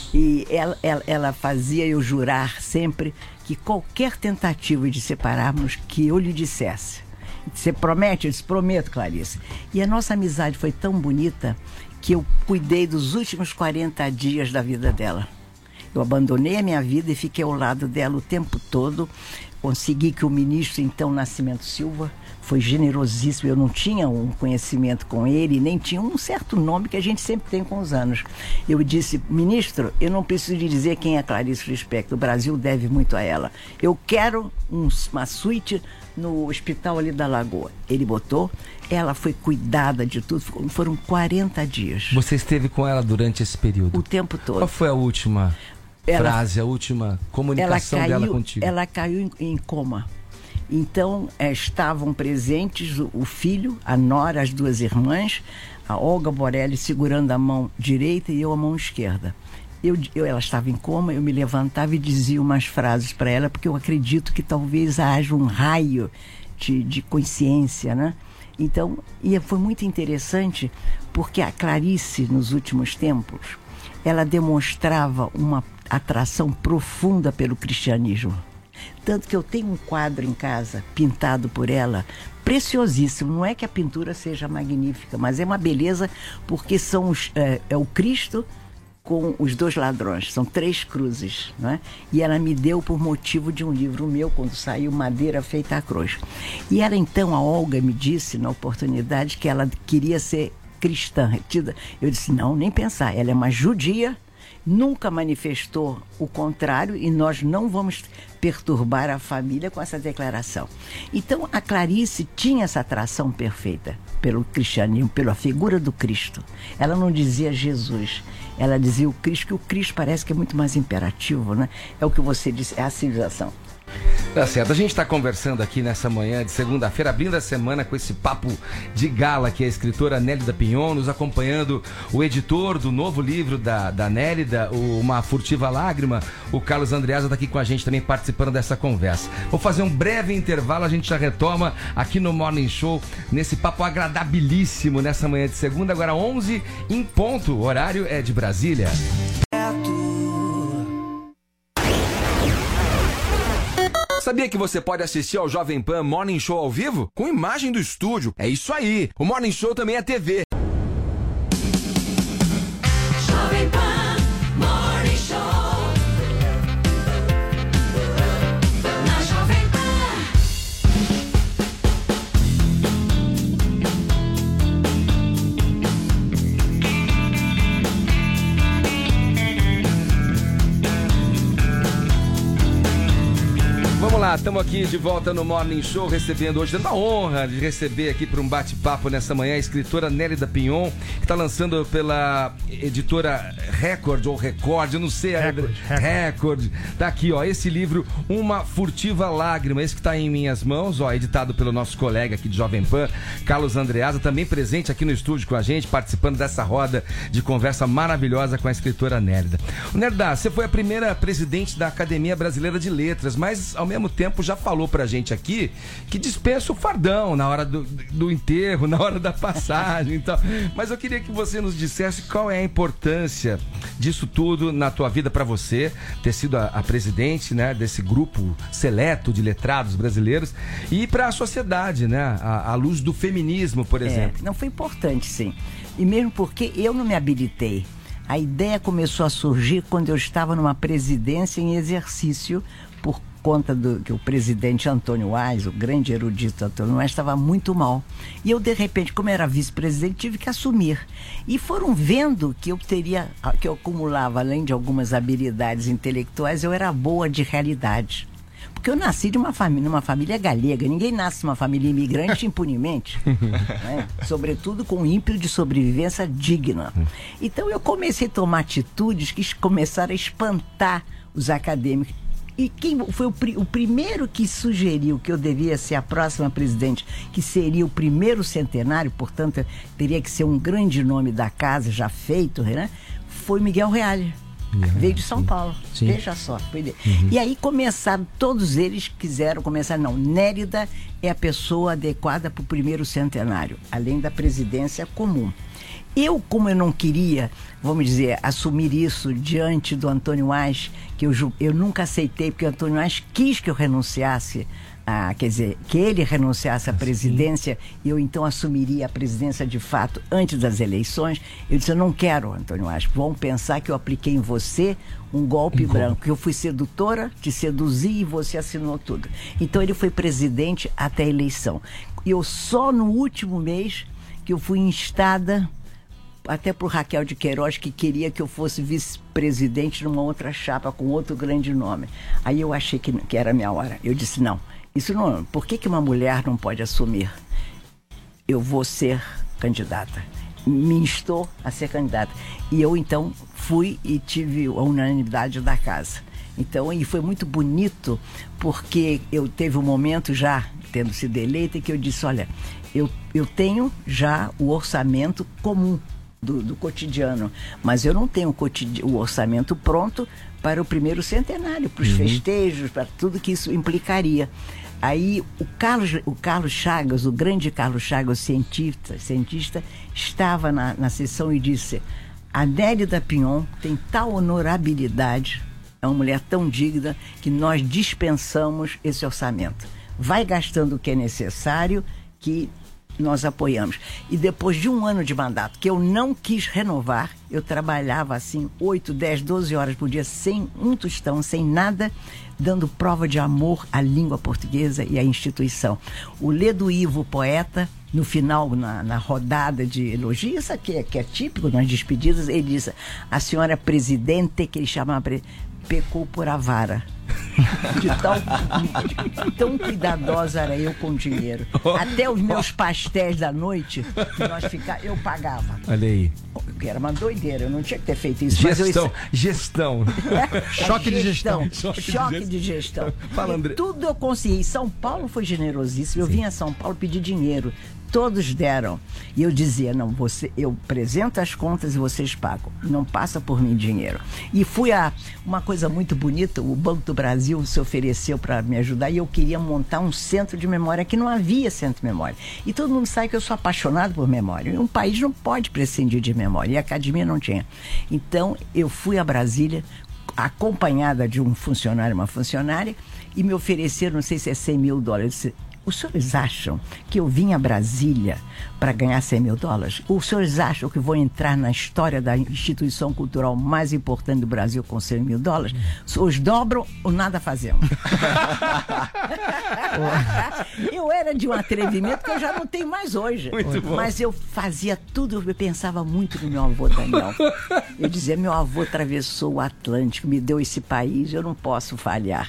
[SPEAKER 13] E ela fazia eu jurar sempre que qualquer tentativa de separarmos, que eu lhe dissesse: você promete? Eu disse: prometo, Clarice. E a nossa amizade foi tão bonita que eu cuidei dos últimos 40 dias da vida dela. Eu abandonei a minha vida e fiquei ao lado dela o tempo todo. Consegui que o ministro, então, Nascimento Silva, foi generosíssimo. Eu não tinha um conhecimento com ele, nem tinha um certo nome que a gente sempre tem com os anos. Eu disse: ministro, eu não preciso lhe dizer quem é Clarice Lispector, o Brasil deve muito a ela. Eu quero uma suíte no hospital ali da Lagoa. Ele botou, ela foi cuidada de tudo, foram 40 dias.
[SPEAKER 8] Você esteve com ela durante esse período?
[SPEAKER 13] O tempo todo.
[SPEAKER 8] Qual foi a última frase, a última comunicação dela contigo?
[SPEAKER 13] Ela caiu em coma. Então, estavam presentes o filho, a nora, as 2 irmãs, a Olga Borelli segurando a mão direita e eu a mão esquerda. Ela estava em coma, eu me levantava e dizia umas frases para ela, porque eu acredito que talvez haja um raio de consciência, né? Então, foi muito interessante, porque a Clarice, nos últimos tempos, ela demonstrava uma atração profunda pelo cristianismo. Tanto que eu tenho um quadro em casa, pintado por ela, preciosíssimo. Não é que a pintura seja magnífica, mas é uma beleza, porque é o Cristo com os 2 ladrões. São 3 cruzes, não é? E ela me deu por motivo de um livro meu, quando saiu Madeira Feita à Cruz. E ela, então, a Olga me disse, na oportunidade, que ela queria ser cristã. Eu disse: não, nem pensar. Ela é uma judia, nunca manifestou o contrário, e nós não vamos perturbar a família com essa declaração. Então, a Clarice tinha essa atração perfeita pelo cristianismo, pela figura do Cristo. Ela não dizia Jesus, ela dizia o Cristo, que o Cristo parece que é muito mais imperativo, né? É o que você disse, é a civilização.
[SPEAKER 8] Tá certo, a gente está conversando aqui nessa manhã de segunda-feira, abrindo a semana com esse papo de gala que é a escritora Nélida Pinhon, nos acompanhando o editor do novo livro da Nélida, Uma Furtiva Lágrima, o Carlos Andreasa está aqui com a gente também participando dessa conversa. Vou fazer um breve intervalo, a gente já retoma aqui no Morning Show, nesse papo agradabilíssimo nessa manhã de segunda, agora 11 em ponto, o horário é de Brasília. Sabia que você pode assistir ao Jovem Pan Morning Show ao vivo? Com imagem do estúdio. É isso aí. O Morning Show também é TV.
[SPEAKER 3] Jovem Pan Morning Show. Na Jovem Pan.
[SPEAKER 8] Vamos lá, estamos aqui de volta no Morning Show, recebendo hoje, tendo a honra de receber aqui para um bate-papo nessa manhã a escritora Nélida Pinhon, que está lançando pela editora Record ou Record, eu não sei. Record. Tá aqui, ó, esse livro, Uma Furtiva Lágrima, esse que está em minhas mãos, ó, editado pelo nosso colega aqui de Jovem Pan, Carlos Andreasa, também presente aqui no estúdio com a gente, participando dessa roda de conversa maravilhosa com a escritora Nélida. Nélida, você foi a primeira presidente da Academia Brasileira de Letras, mas ao mesmo tempo já falou pra gente aqui que dispensa o fardão na hora do enterro, na hora da passagem e tal. Mas eu queria que você nos dissesse qual é a importância disso tudo na tua vida pra você, ter sido a presidente, né, desse grupo seleto de letrados brasileiros, e pra sociedade, né, à luz do feminismo, por exemplo.
[SPEAKER 13] Não, foi importante, sim. E mesmo porque eu não me habilitei. A ideia começou a surgir quando eu estava numa presidência em exercício, por conta do que o presidente Antônio Wise, o grande erudito Antônio Wise, estava muito mal. E eu, de repente, como era vice-presidente, tive que assumir. E foram vendo que eu acumulava, além de algumas habilidades intelectuais, eu era boa de realidade. Porque eu nasci de numa família galega. Ninguém nasce numa família imigrante impunemente, né? Sobretudo com ímpeto de sobrevivência digna. Então eu comecei a tomar atitudes que começaram a espantar os acadêmicos. E quem foi o primeiro que sugeriu que eu devia ser a próxima presidente, que seria o primeiro centenário, portanto teria que ser um grande nome da casa já feito, né? Foi Miguel Reale. Veio de São Paulo. Sim. Veja só. E aí começaram, todos eles quiseram começar, não, Nélida é a pessoa adequada para o primeiro centenário, além da presidência comum. Como eu não queria, vamos dizer, assumir isso diante do Antônio Wise, que eu nunca aceitei, porque o Antônio Wise quis que eu renunciasse, quer dizer, que ele renunciasse à presidência, e eu então assumiria a presidência de fato antes das eleições. Eu disse, eu não quero, Antônio Wise, vão pensar que eu apliquei em você um golpe branco, que eu fui sedutora, te seduzi e você assinou tudo. Então ele foi presidente até a eleição. E eu só no último mês que eu fui instada, até por Raquel de Queiroz, que queria que eu fosse vice-presidente numa outra chapa com outro grande nome. Aí eu achei que era a minha hora. Eu disse, não, isso não, por que uma mulher não pode assumir? Eu vou ser candidata. Me instou a ser candidata. E eu então fui e tive a unanimidade da casa. Então, e foi muito bonito, porque eu teve um momento já, tendo sido eleita, que eu disse, olha, eu tenho já o orçamento comum do cotidiano, mas eu não tenho o orçamento pronto para o primeiro centenário, para os festejos, para tudo que isso implicaria. Aí o Carlos Chagas, o grande Carlos Chagas, cientista, estava na sessão e disse, a Nélida Pinhon tem tal honorabilidade, é uma mulher tão digna, que nós dispensamos esse orçamento. Vai gastando o que é necessário, que nós apoiamos. E depois de um ano de mandato, que eu não quis renovar, eu trabalhava assim 8, 10, 12 horas por dia, sem um tostão, sem nada, dando prova de amor à língua portuguesa e à instituição. O Ledo Ivo, poeta, no final, na rodada de elogios, isso aqui que é típico nas despedidas, ele disse, a senhora presidente, que ele chamava pecou por avara. De tão cuidadosa era eu com o dinheiro. Até os meus pastéis da noite, eu pagava.
[SPEAKER 8] Olha aí.
[SPEAKER 13] porque era uma doideira, eu não tinha que ter feito isso. mas
[SPEAKER 8] Gestão.
[SPEAKER 14] Choque de gestão.
[SPEAKER 13] Choque de gestão.
[SPEAKER 8] Fala, André.
[SPEAKER 13] Tudo eu consegui. São Paulo foi generosíssimo. Eu vim a São Paulo pedir dinheiro. Todos deram. E eu dizia, não, eu apresento as contas e vocês pagam. Não passa por mim dinheiro. E uma coisa muito bonita, o Banco do Brasil se ofereceu para me ajudar e eu queria montar um centro de memória, que não havia centro de memória. E todo mundo sabe que eu sou apaixonado por memória. E um país não pode prescindir de memória. E a academia não tinha. Então, eu fui a Brasília, acompanhada de um funcionário, uma funcionária, e me ofereceram, não sei se é $100 mil. Eu disse, os senhores acham que eu vim a Brasília para ganhar $100 mil? Os senhores acham que vou entrar na história da instituição cultural mais importante do Brasil com $100 mil? Os dobram ou nada fazemos. Eu era de um atrevimento que eu já não tenho mais hoje. Mas eu fazia tudo, eu pensava muito no meu avô Daniel. Eu dizia, meu avô atravessou o Atlântico, me deu esse país, eu não posso falhar.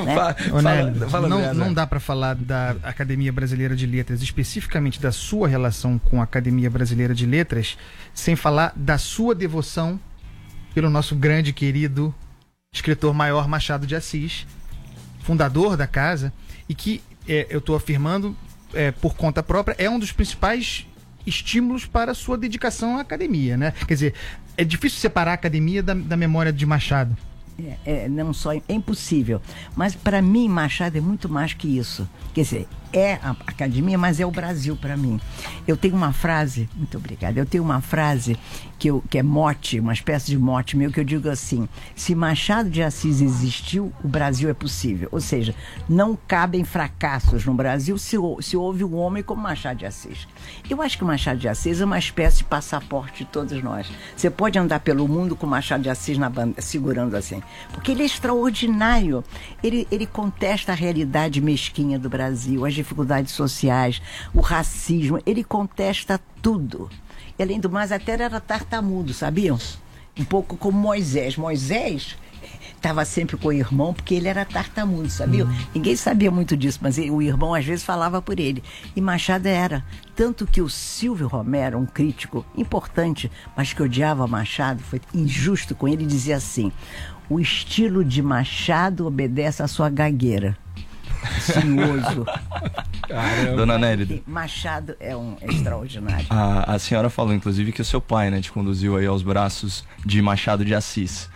[SPEAKER 13] Né?
[SPEAKER 14] Não dá para falar da Academia Brasileira de Letras, especificamente da sua relação com a Academia Brasileira de Letras, sem falar da sua devoção pelo nosso grande querido escritor maior Machado de Assis, fundador da casa, e que, eu estou afirmando, por conta própria, é um dos principais estímulos para a sua dedicação à academia, né? Quer dizer, é difícil separar a academia da memória de Machado.
[SPEAKER 13] Não só é impossível, mas para mim Machado é muito mais que isso. Quer dizer, é a academia, mas é o Brasil para mim. Eu tenho uma frase, muito obrigada, eu tenho uma frase que é mote, uma espécie de mote meu, que eu digo assim: se Machado de Assis existiu, o Brasil é possível. Ou seja, não cabem fracassos no Brasil se houve um homem como Machado de Assis. Eu acho que o Machado de Assis é uma espécie de passaporte de todos nós. Você pode andar pelo mundo com Machado de Assis na banda, segurando assim, porque ele é extraordinário. Ele contesta a realidade mesquinha do Brasil, as dificuldades sociais, o racismo, ele contesta tudo. E, além do mais, até era tartamudo, sabiam? Um pouco como Moisés. Moisés estava sempre com o irmão porque ele era tartamudo, sabiam? Ninguém sabia muito disso, mas o irmão às vezes falava por ele. E Machado era. Tanto que o Silvio Romero, um crítico importante, mas que odiava Machado, foi injusto com ele, dizia assim: o estilo de Machado obedece à sua gagueira. Sinuoso.
[SPEAKER 11] Dona Nélida,
[SPEAKER 13] Machado é extraordinário.
[SPEAKER 11] A senhora falou, inclusive, que o seu pai, né, te conduziu aí aos braços de Machado de Assis.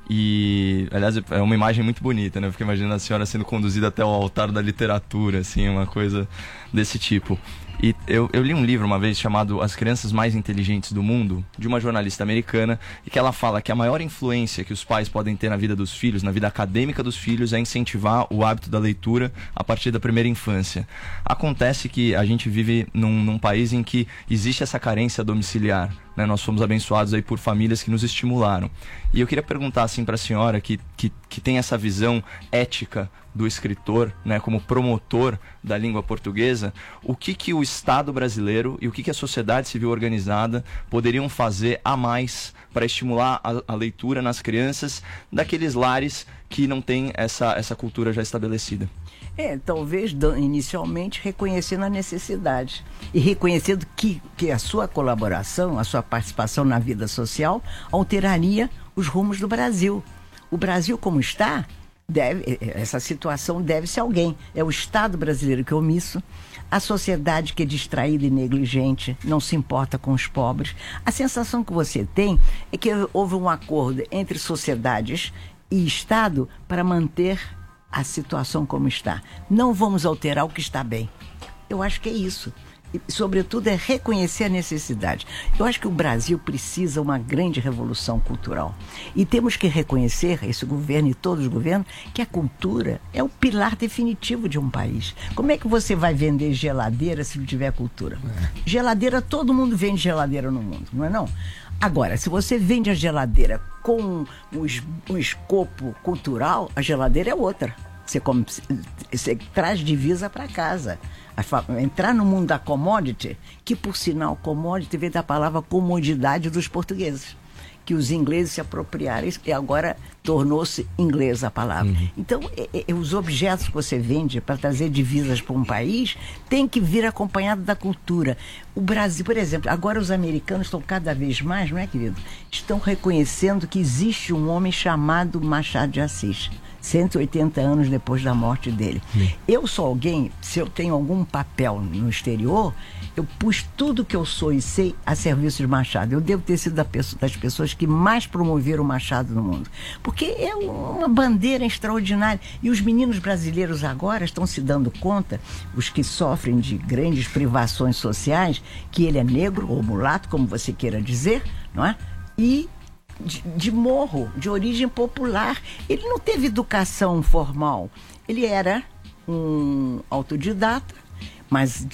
[SPEAKER 11] E, aliás, é uma imagem muito bonita, né? Eu fico imaginando a senhora sendo conduzida até o altar da literatura, assim, uma coisa desse tipo. E eu li um livro uma vez chamado As Crianças Mais Inteligentes do Mundo, de uma jornalista americana, e que ela fala que a maior influência que os pais podem ter na vida dos filhos, na vida acadêmica dos filhos, é incentivar o hábito da leitura a partir da primeira infância. Acontece que a gente vive num país em que existe essa carência domiciliar, né? Nós fomos abençoados aí por famílias que nos estimularam. E eu queria perguntar assim para a senhora, que tem essa visão ética do escritor, né, como promotor da língua portuguesa, o que o Estado brasileiro e o que a sociedade civil organizada poderiam fazer a mais para estimular a leitura nas crianças daqueles lares que não têm essa cultura já estabelecida?
[SPEAKER 13] Talvez inicialmente reconhecendo a necessidade e reconhecendo que a sua colaboração, a sua participação na vida social alteraria os rumos do Brasil. O Brasil como está, essa situação deve-se a alguém. É o Estado brasileiro que é omisso, a sociedade que é distraída e negligente, não se importa com os pobres. A sensação que você tem é que houve um acordo entre sociedades e Estado para manter a situação como está. Não vamos alterar o que está bem. Eu acho que é isso. E, sobretudo, é reconhecer a necessidade. Eu acho que o Brasil precisa uma grande revolução cultural. E temos que reconhecer, esse governo e todos os governos, que a cultura é o pilar definitivo de um país. Como é que você vai vender geladeira se não tiver cultura? Geladeira, todo mundo vende geladeira no mundo, não é não? Agora, se você vende a geladeira com um escopo cultural, a geladeira é outra. Você traz divisa para casa. Entrar no mundo da commodity, que por sinal commodity vem da palavra comodidade dos portugueses. que os ingleses se apropriaram e agora tornou-se inglesa a palavra. Então, os objetos que você vende para trazer divisas para um país tem que vir acompanhado da cultura. O Brasil, por exemplo, agora os americanos estão cada vez mais, não é, querido? Estão reconhecendo que existe um homem chamado Machado de Assis. 180 anos depois da morte dele. Eu sou alguém, se eu tenho algum papel no exterior, eu pus tudo que eu sou e sei a serviço de Machado. Eu devo ter sido das pessoas que mais promoveram o Machado no mundo. Porque é uma bandeira extraordinária. E os meninos brasileiros agora estão se dando conta, os que sofrem de grandes privações sociais, que ele é negro ou mulato, como você queira dizer, não é? E de morro, de origem popular. Ele não teve educação formal. Ele era um autodidata, mas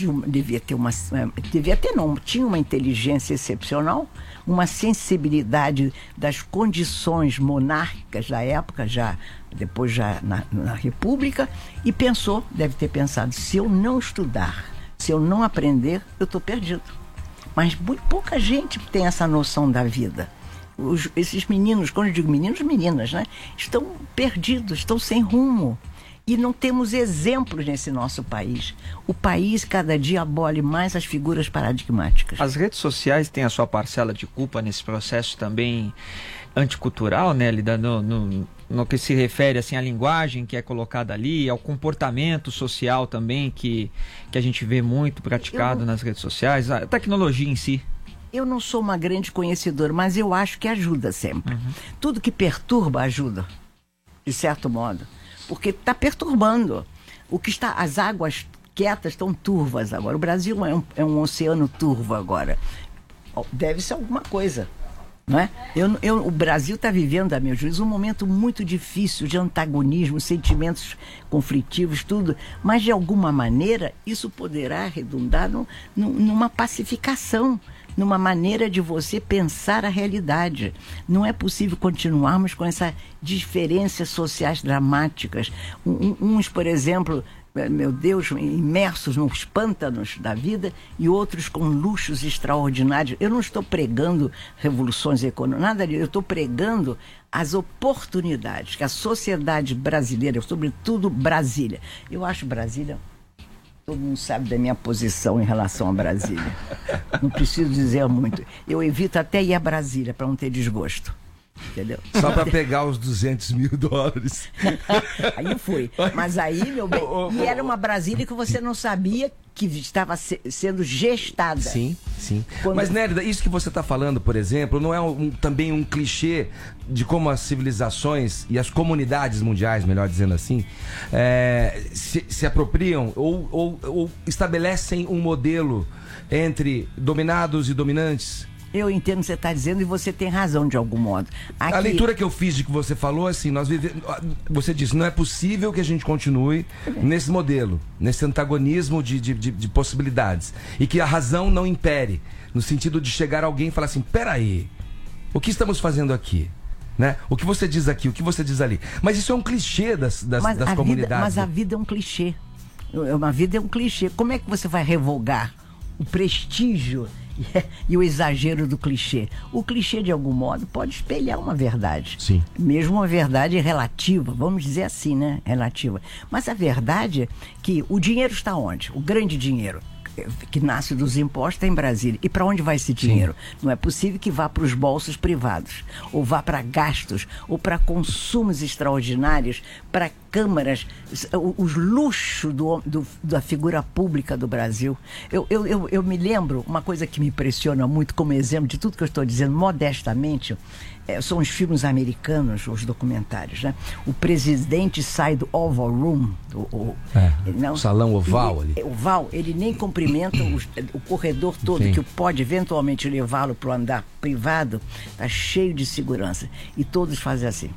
[SPEAKER 13] tinha uma inteligência excepcional, uma sensibilidade das condições monárquicas da época, depois na República, e deve ter pensado, se eu não estudar, se eu não aprender, eu estou perdido. Mas muito pouca gente tem essa noção da vida. Esses meninos, quando eu digo meninos, meninas, né? Estão perdidos, estão sem rumo. E não temos exemplos nesse nosso país. O país, cada dia, abole mais as figuras paradigmáticas.
[SPEAKER 6] As redes sociais têm a sua parcela de culpa nesse processo também anticultural, né, Lida? No que se refere assim, à linguagem que é colocada ali, ao comportamento social também que a gente vê muito praticado nas redes sociais, a tecnologia em si.
[SPEAKER 13] Eu não sou uma grande conhecedora, mas eu acho que ajuda sempre. Tudo que perturba ajuda, de certo modo. Porque está perturbando. As águas quietas estão turvas agora. O Brasil é um oceano turvo agora. Deve ser alguma coisa, não é? O Brasil está vivendo, a meu juízo, um momento muito difícil de antagonismo, sentimentos conflitivos, tudo. Mas, de alguma maneira, isso poderá redundar numa pacificação, numa maneira de você pensar a realidade. Não é possível continuarmos com essas diferenças sociais dramáticas. Uns, por exemplo, meu Deus, imersos nos pântanos da vida, e outros com luxos extraordinários. Eu não estou pregando revoluções econômicas, nada disso. Eu estou pregando as oportunidades que a sociedade brasileira, sobretudo Brasília. Eu acho Brasília... Todo mundo sabe da minha posição em relação a Brasília. Não preciso dizer muito. Eu evito até ir a Brasília para não ter desgosto. Entendeu?
[SPEAKER 8] Só para pegar os $200 mil.
[SPEAKER 13] Aí fui. Mas aí, meu bem, e era uma Brasília que você não sabia que estava sendo gestada.
[SPEAKER 8] Sim. Mas, Nélida, isso que você está falando, por exemplo, não é também um clichê de como as civilizações e as comunidades mundiais, melhor dizendo assim, se apropriam ou estabelecem um modelo entre dominados e dominantes?
[SPEAKER 13] Eu entendo o que você está dizendo e você tem razão de algum modo. Aqui... A
[SPEAKER 8] leitura que eu fiz de que você falou, assim, você disse, não é possível que a gente continue nesse modelo, nesse antagonismo de possibilidades. E que a razão não impere, no sentido de chegar alguém e falar assim, peraí, o que estamos fazendo aqui? Né? O que você diz aqui, o que você diz ali. Mas isso é um clichê das comunidades.
[SPEAKER 13] Mas a vida é um clichê. Uma vida é um clichê. Como é que você vai revogar o prestígio e o exagero do clichê? O clichê, de algum modo, pode espelhar uma verdade.
[SPEAKER 8] Sim.
[SPEAKER 13] Mesmo uma verdade relativa, vamos dizer assim, né? Relativa. Mas a verdade é que o dinheiro está onde? O grande dinheiro que nasce dos impostos está em Brasília. E para onde vai esse dinheiro? Sim. Não é possível que vá para os bolsos privados, ou vá para gastos, ou para consumos extraordinários, para câmaras, os luxos da figura pública do Brasil. Eu me lembro, uma coisa que me impressiona muito como exemplo de tudo que eu estou dizendo, modestamente, são os filmes americanos, os documentários, né? O presidente sai do Oval Room,
[SPEAKER 8] o salão oval ali.
[SPEAKER 13] Ele nem cumprimenta o corredor todo. Sim. Que pode eventualmente levá-lo para o andar privado, está cheio de segurança. E todos fazem assim.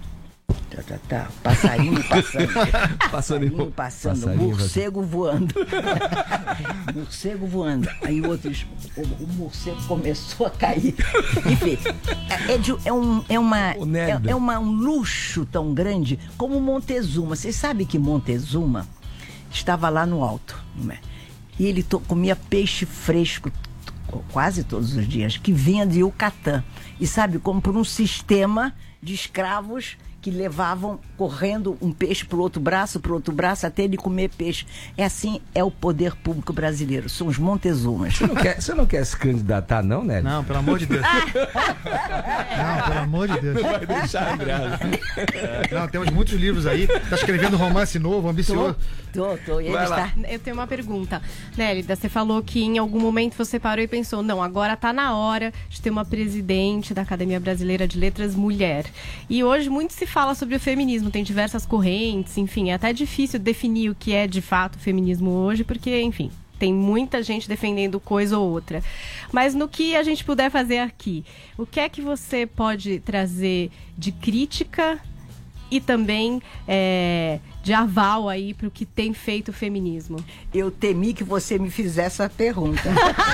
[SPEAKER 13] Passarinho passando, morcego voando. Morcego voando. Aí o morcego começou a cair. Enfim, um luxo tão grande como Montezuma. Vocês sabem que Montezuma estava lá no alto, né? E ele comia peixe fresco quase todos os dias, que vinha de Yucatán. E sabe como? Por um sistema de escravos que levavam correndo um peixe para o outro braço, até ele comer peixe. É assim, é o poder público brasileiro. São os Montezumas.
[SPEAKER 8] Você não quer se candidatar, não, Nélida?
[SPEAKER 14] Não, pelo amor de Deus. Não, pelo amor de Deus.
[SPEAKER 8] Não vai deixar a graça.
[SPEAKER 14] Não, temos muitos livros aí. Tá escrevendo romance novo, ambicioso.
[SPEAKER 13] Tô. E ele está...
[SPEAKER 9] Eu tenho uma pergunta. Nélida, você falou que em algum momento você parou e pensou, não, agora tá na hora de ter uma presidente da Academia Brasileira de Letras mulher. E hoje muito se fala sobre o feminismo, tem diversas correntes, enfim, é até difícil definir o que é de fato feminismo hoje, porque, enfim, tem muita gente defendendo coisa ou outra. Mas no que a gente puder fazer aqui, o que é que você pode trazer de crítica e também de aval aí para o que tem feito o feminismo?
[SPEAKER 13] Eu temi que você me fizesse essa pergunta.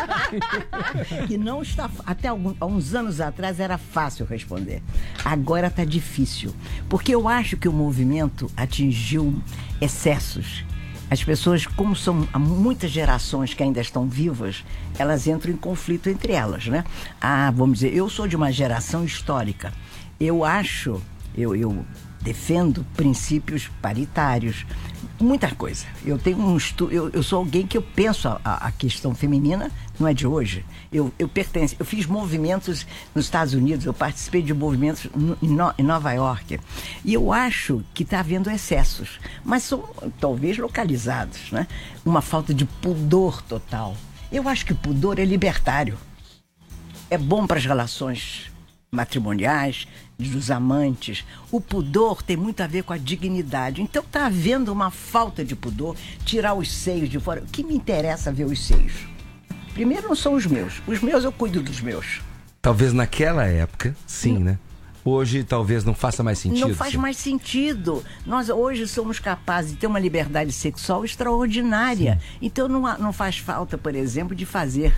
[SPEAKER 13] Que não está... Até há uns anos atrás era fácil responder. Agora está difícil. Porque eu acho que o movimento atingiu excessos. As pessoas, como são há muitas gerações que ainda estão vivas, elas entram em conflito entre elas, né? Vamos dizer, eu sou de uma geração histórica. Eu acho... Eu defendo princípios paritários, muita coisa. Eu tenho um estudo, eu sou alguém que eu penso a questão feminina, não é de hoje. Eu fiz movimentos nos Estados Unidos, eu participei de movimentos em Nova York. E eu acho que está havendo excessos, mas são talvez localizados, né? Uma falta de pudor total. Eu acho que o pudor é libertário. É bom para as relações matrimoniais, dos amantes. O pudor tem muito a ver com a dignidade. Então está havendo uma falta de pudor, tirar os seios de fora. O que me interessa ver os seios? Primeiro, não são os meus. Os meus eu cuido dos meus.
[SPEAKER 8] Talvez naquela época, sim, né? Hoje talvez não faça mais sentido.
[SPEAKER 13] Não faz mais sentido. Nós hoje somos capazes de ter uma liberdade sexual extraordinária. Sim. Então não faz falta, por exemplo, de fazer...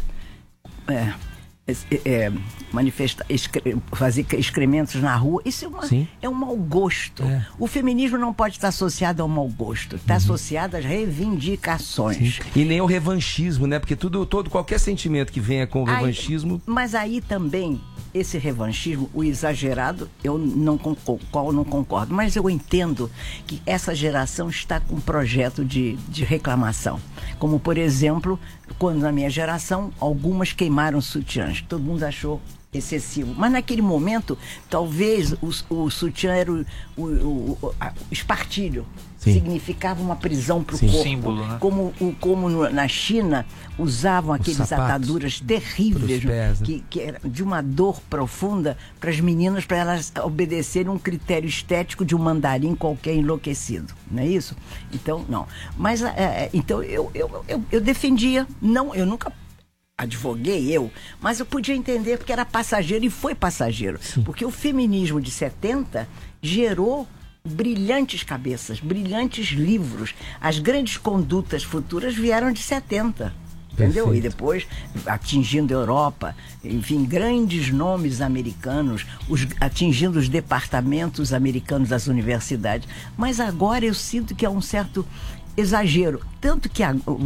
[SPEAKER 13] fazer excrementos na rua. Isso é um mau gosto. O feminismo não pode estar associado ao mau gosto, está associado às reivindicações.
[SPEAKER 8] Sim. E nem ao revanchismo, né? Porque qualquer sentimento que venha com o revanchismo...
[SPEAKER 13] Mas aí também, esse revanchismo, o exagerado, eu não concordo. Mas eu entendo que essa geração está com um projeto de reclamação. Como, por exemplo, quando na minha geração, algumas queimaram sutiãs. Todo mundo achou excessivo. Mas naquele momento, talvez o sutiã era o espartilho. Sim. Significava uma prisão para o corpo.
[SPEAKER 6] Símbolo, né?
[SPEAKER 13] Como na China usavam aqueles ataduras terríveis, pés, né? que era de uma dor profunda para as meninas, para elas obedecerem um critério estético de um mandarim qualquer enlouquecido, não é isso? Então, não. Mas então eu defendia, não, eu nunca advoguei mas eu podia entender porque era passageiro e foi passageiro. Sim. Porque o feminismo de 70 gerou brilhantes cabeças, brilhantes livros. As grandes condutas futuras vieram de 70. Entendeu? Perfeito. E depois atingindo a Europa, enfim, grandes nomes americanos, atingindo os departamentos americanos das universidades. Mas agora eu sinto que há um certo exagero. Tanto que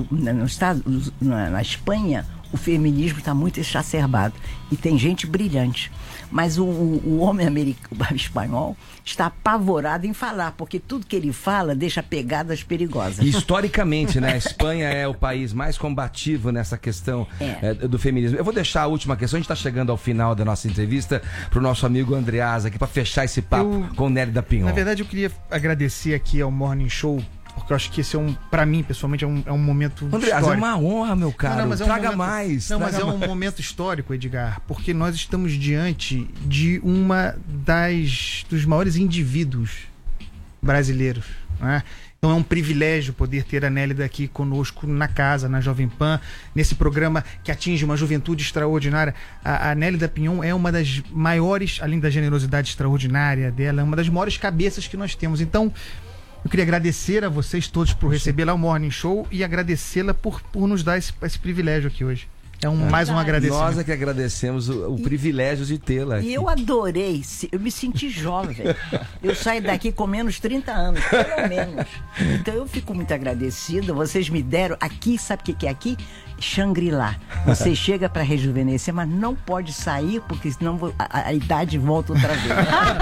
[SPEAKER 13] na Espanha o feminismo está muito exacerbado e tem gente brilhante. Mas o homem espanhol está apavorado em falar, porque tudo que ele fala deixa pegadas perigosas.
[SPEAKER 8] E historicamente, né? A Espanha é o país mais combativo nessa questão do feminismo. Eu vou deixar a última questão, a gente está chegando ao final da nossa entrevista, para o nosso amigo Andreasa aqui, para fechar esse papo com Nélida Pinhon.
[SPEAKER 14] Na verdade, eu queria agradecer aqui ao Morning Show, porque eu acho que esse pra mim, pessoalmente, é um momento
[SPEAKER 8] Andreasa,
[SPEAKER 14] histórico.
[SPEAKER 8] é uma honra, meu caro.
[SPEAKER 14] Mas
[SPEAKER 8] traga mais.
[SPEAKER 14] Não, mas é um momento histórico, Edgar, porque nós estamos diante de dos maiores indivíduos brasileiros, né? Então é um privilégio poder ter a Nélida aqui conosco na casa, na Jovem Pan, nesse programa que atinge uma juventude extraordinária. A Nélida Pinhon é uma das maiores, além da generosidade extraordinária dela, é uma das maiores cabeças que nós temos. Então, eu queria agradecer a vocês todos por receber lá o Morning Show e agradecê-la por nos dar esse privilégio aqui hoje. É mais um agradecimento.
[SPEAKER 8] Nós é que agradecemos o privilégio de tê-la aqui.
[SPEAKER 13] E eu adorei, eu me senti jovem. Eu saí daqui com menos 30 anos, pelo menos. Então eu fico muito agradecida. Vocês me deram aqui, sabe o que é aqui? Shangri-La. Você chega para rejuvenescer, mas não pode sair, porque senão a idade volta outra vez.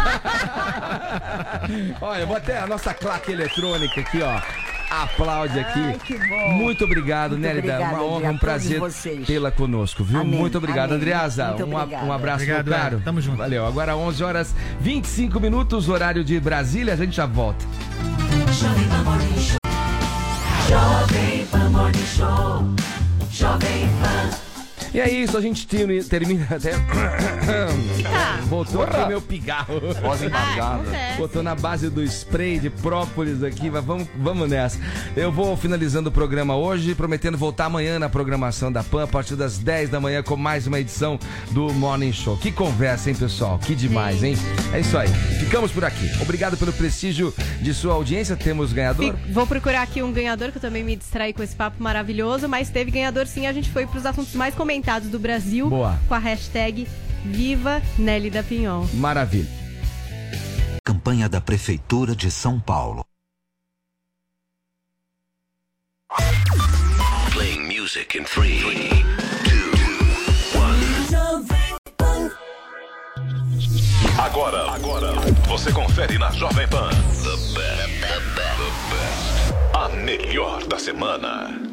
[SPEAKER 8] Olha, vou até a nossa claque eletrônica aqui, ó. Aplaude aqui.
[SPEAKER 13] Ai, que bom.
[SPEAKER 8] Muito obrigado,
[SPEAKER 13] Muito
[SPEAKER 8] Nélida.
[SPEAKER 13] obrigada,
[SPEAKER 8] Uma honra,
[SPEAKER 13] Adriana,
[SPEAKER 8] um prazer
[SPEAKER 13] todos vocês.
[SPEAKER 8] tê-la conosco, viu?
[SPEAKER 13] Amém,
[SPEAKER 8] Muito obrigado,
[SPEAKER 13] amém.
[SPEAKER 8] Andreasa.
[SPEAKER 13] Muito obrigada.
[SPEAKER 8] Um abraço,
[SPEAKER 14] Obrigado,
[SPEAKER 8] meu caro.
[SPEAKER 14] Tamo junto.
[SPEAKER 8] Valeu. Agora 11 horas 25 minutos, horário de Brasília. A gente já volta.
[SPEAKER 3] Jovem Pan Morning Show. Jovem Pan Morning Show. Jovem Pan.
[SPEAKER 8] E é isso, a gente termina até. Voltou aqui o meu pigarro.
[SPEAKER 11] Voz embargada.
[SPEAKER 8] Botou na base do spray de própolis aqui, mas vamos nessa. Eu vou finalizando o programa hoje, prometendo voltar amanhã na programação da PAN, a partir das 10 da manhã, com mais uma edição do Morning Show. Que conversa, hein, pessoal? Que demais, hein? É isso aí. Ficamos por aqui. Obrigado pelo prestígio de sua audiência. Temos ganhador?
[SPEAKER 9] Vou procurar aqui um ganhador, que eu também me distraí com esse papo maravilhoso, mas teve ganhador sim. A gente foi para os assuntos mais comentados do Brasil.
[SPEAKER 8] Boa.
[SPEAKER 9] Com a hashtag Viva Nélida Pinhon.
[SPEAKER 8] Maravilha.
[SPEAKER 15] Campanha da Prefeitura de São Paulo.
[SPEAKER 2] Playing music in 3, 2, 1. Agora, você confere na Jovem Pan. The best. A melhor da semana.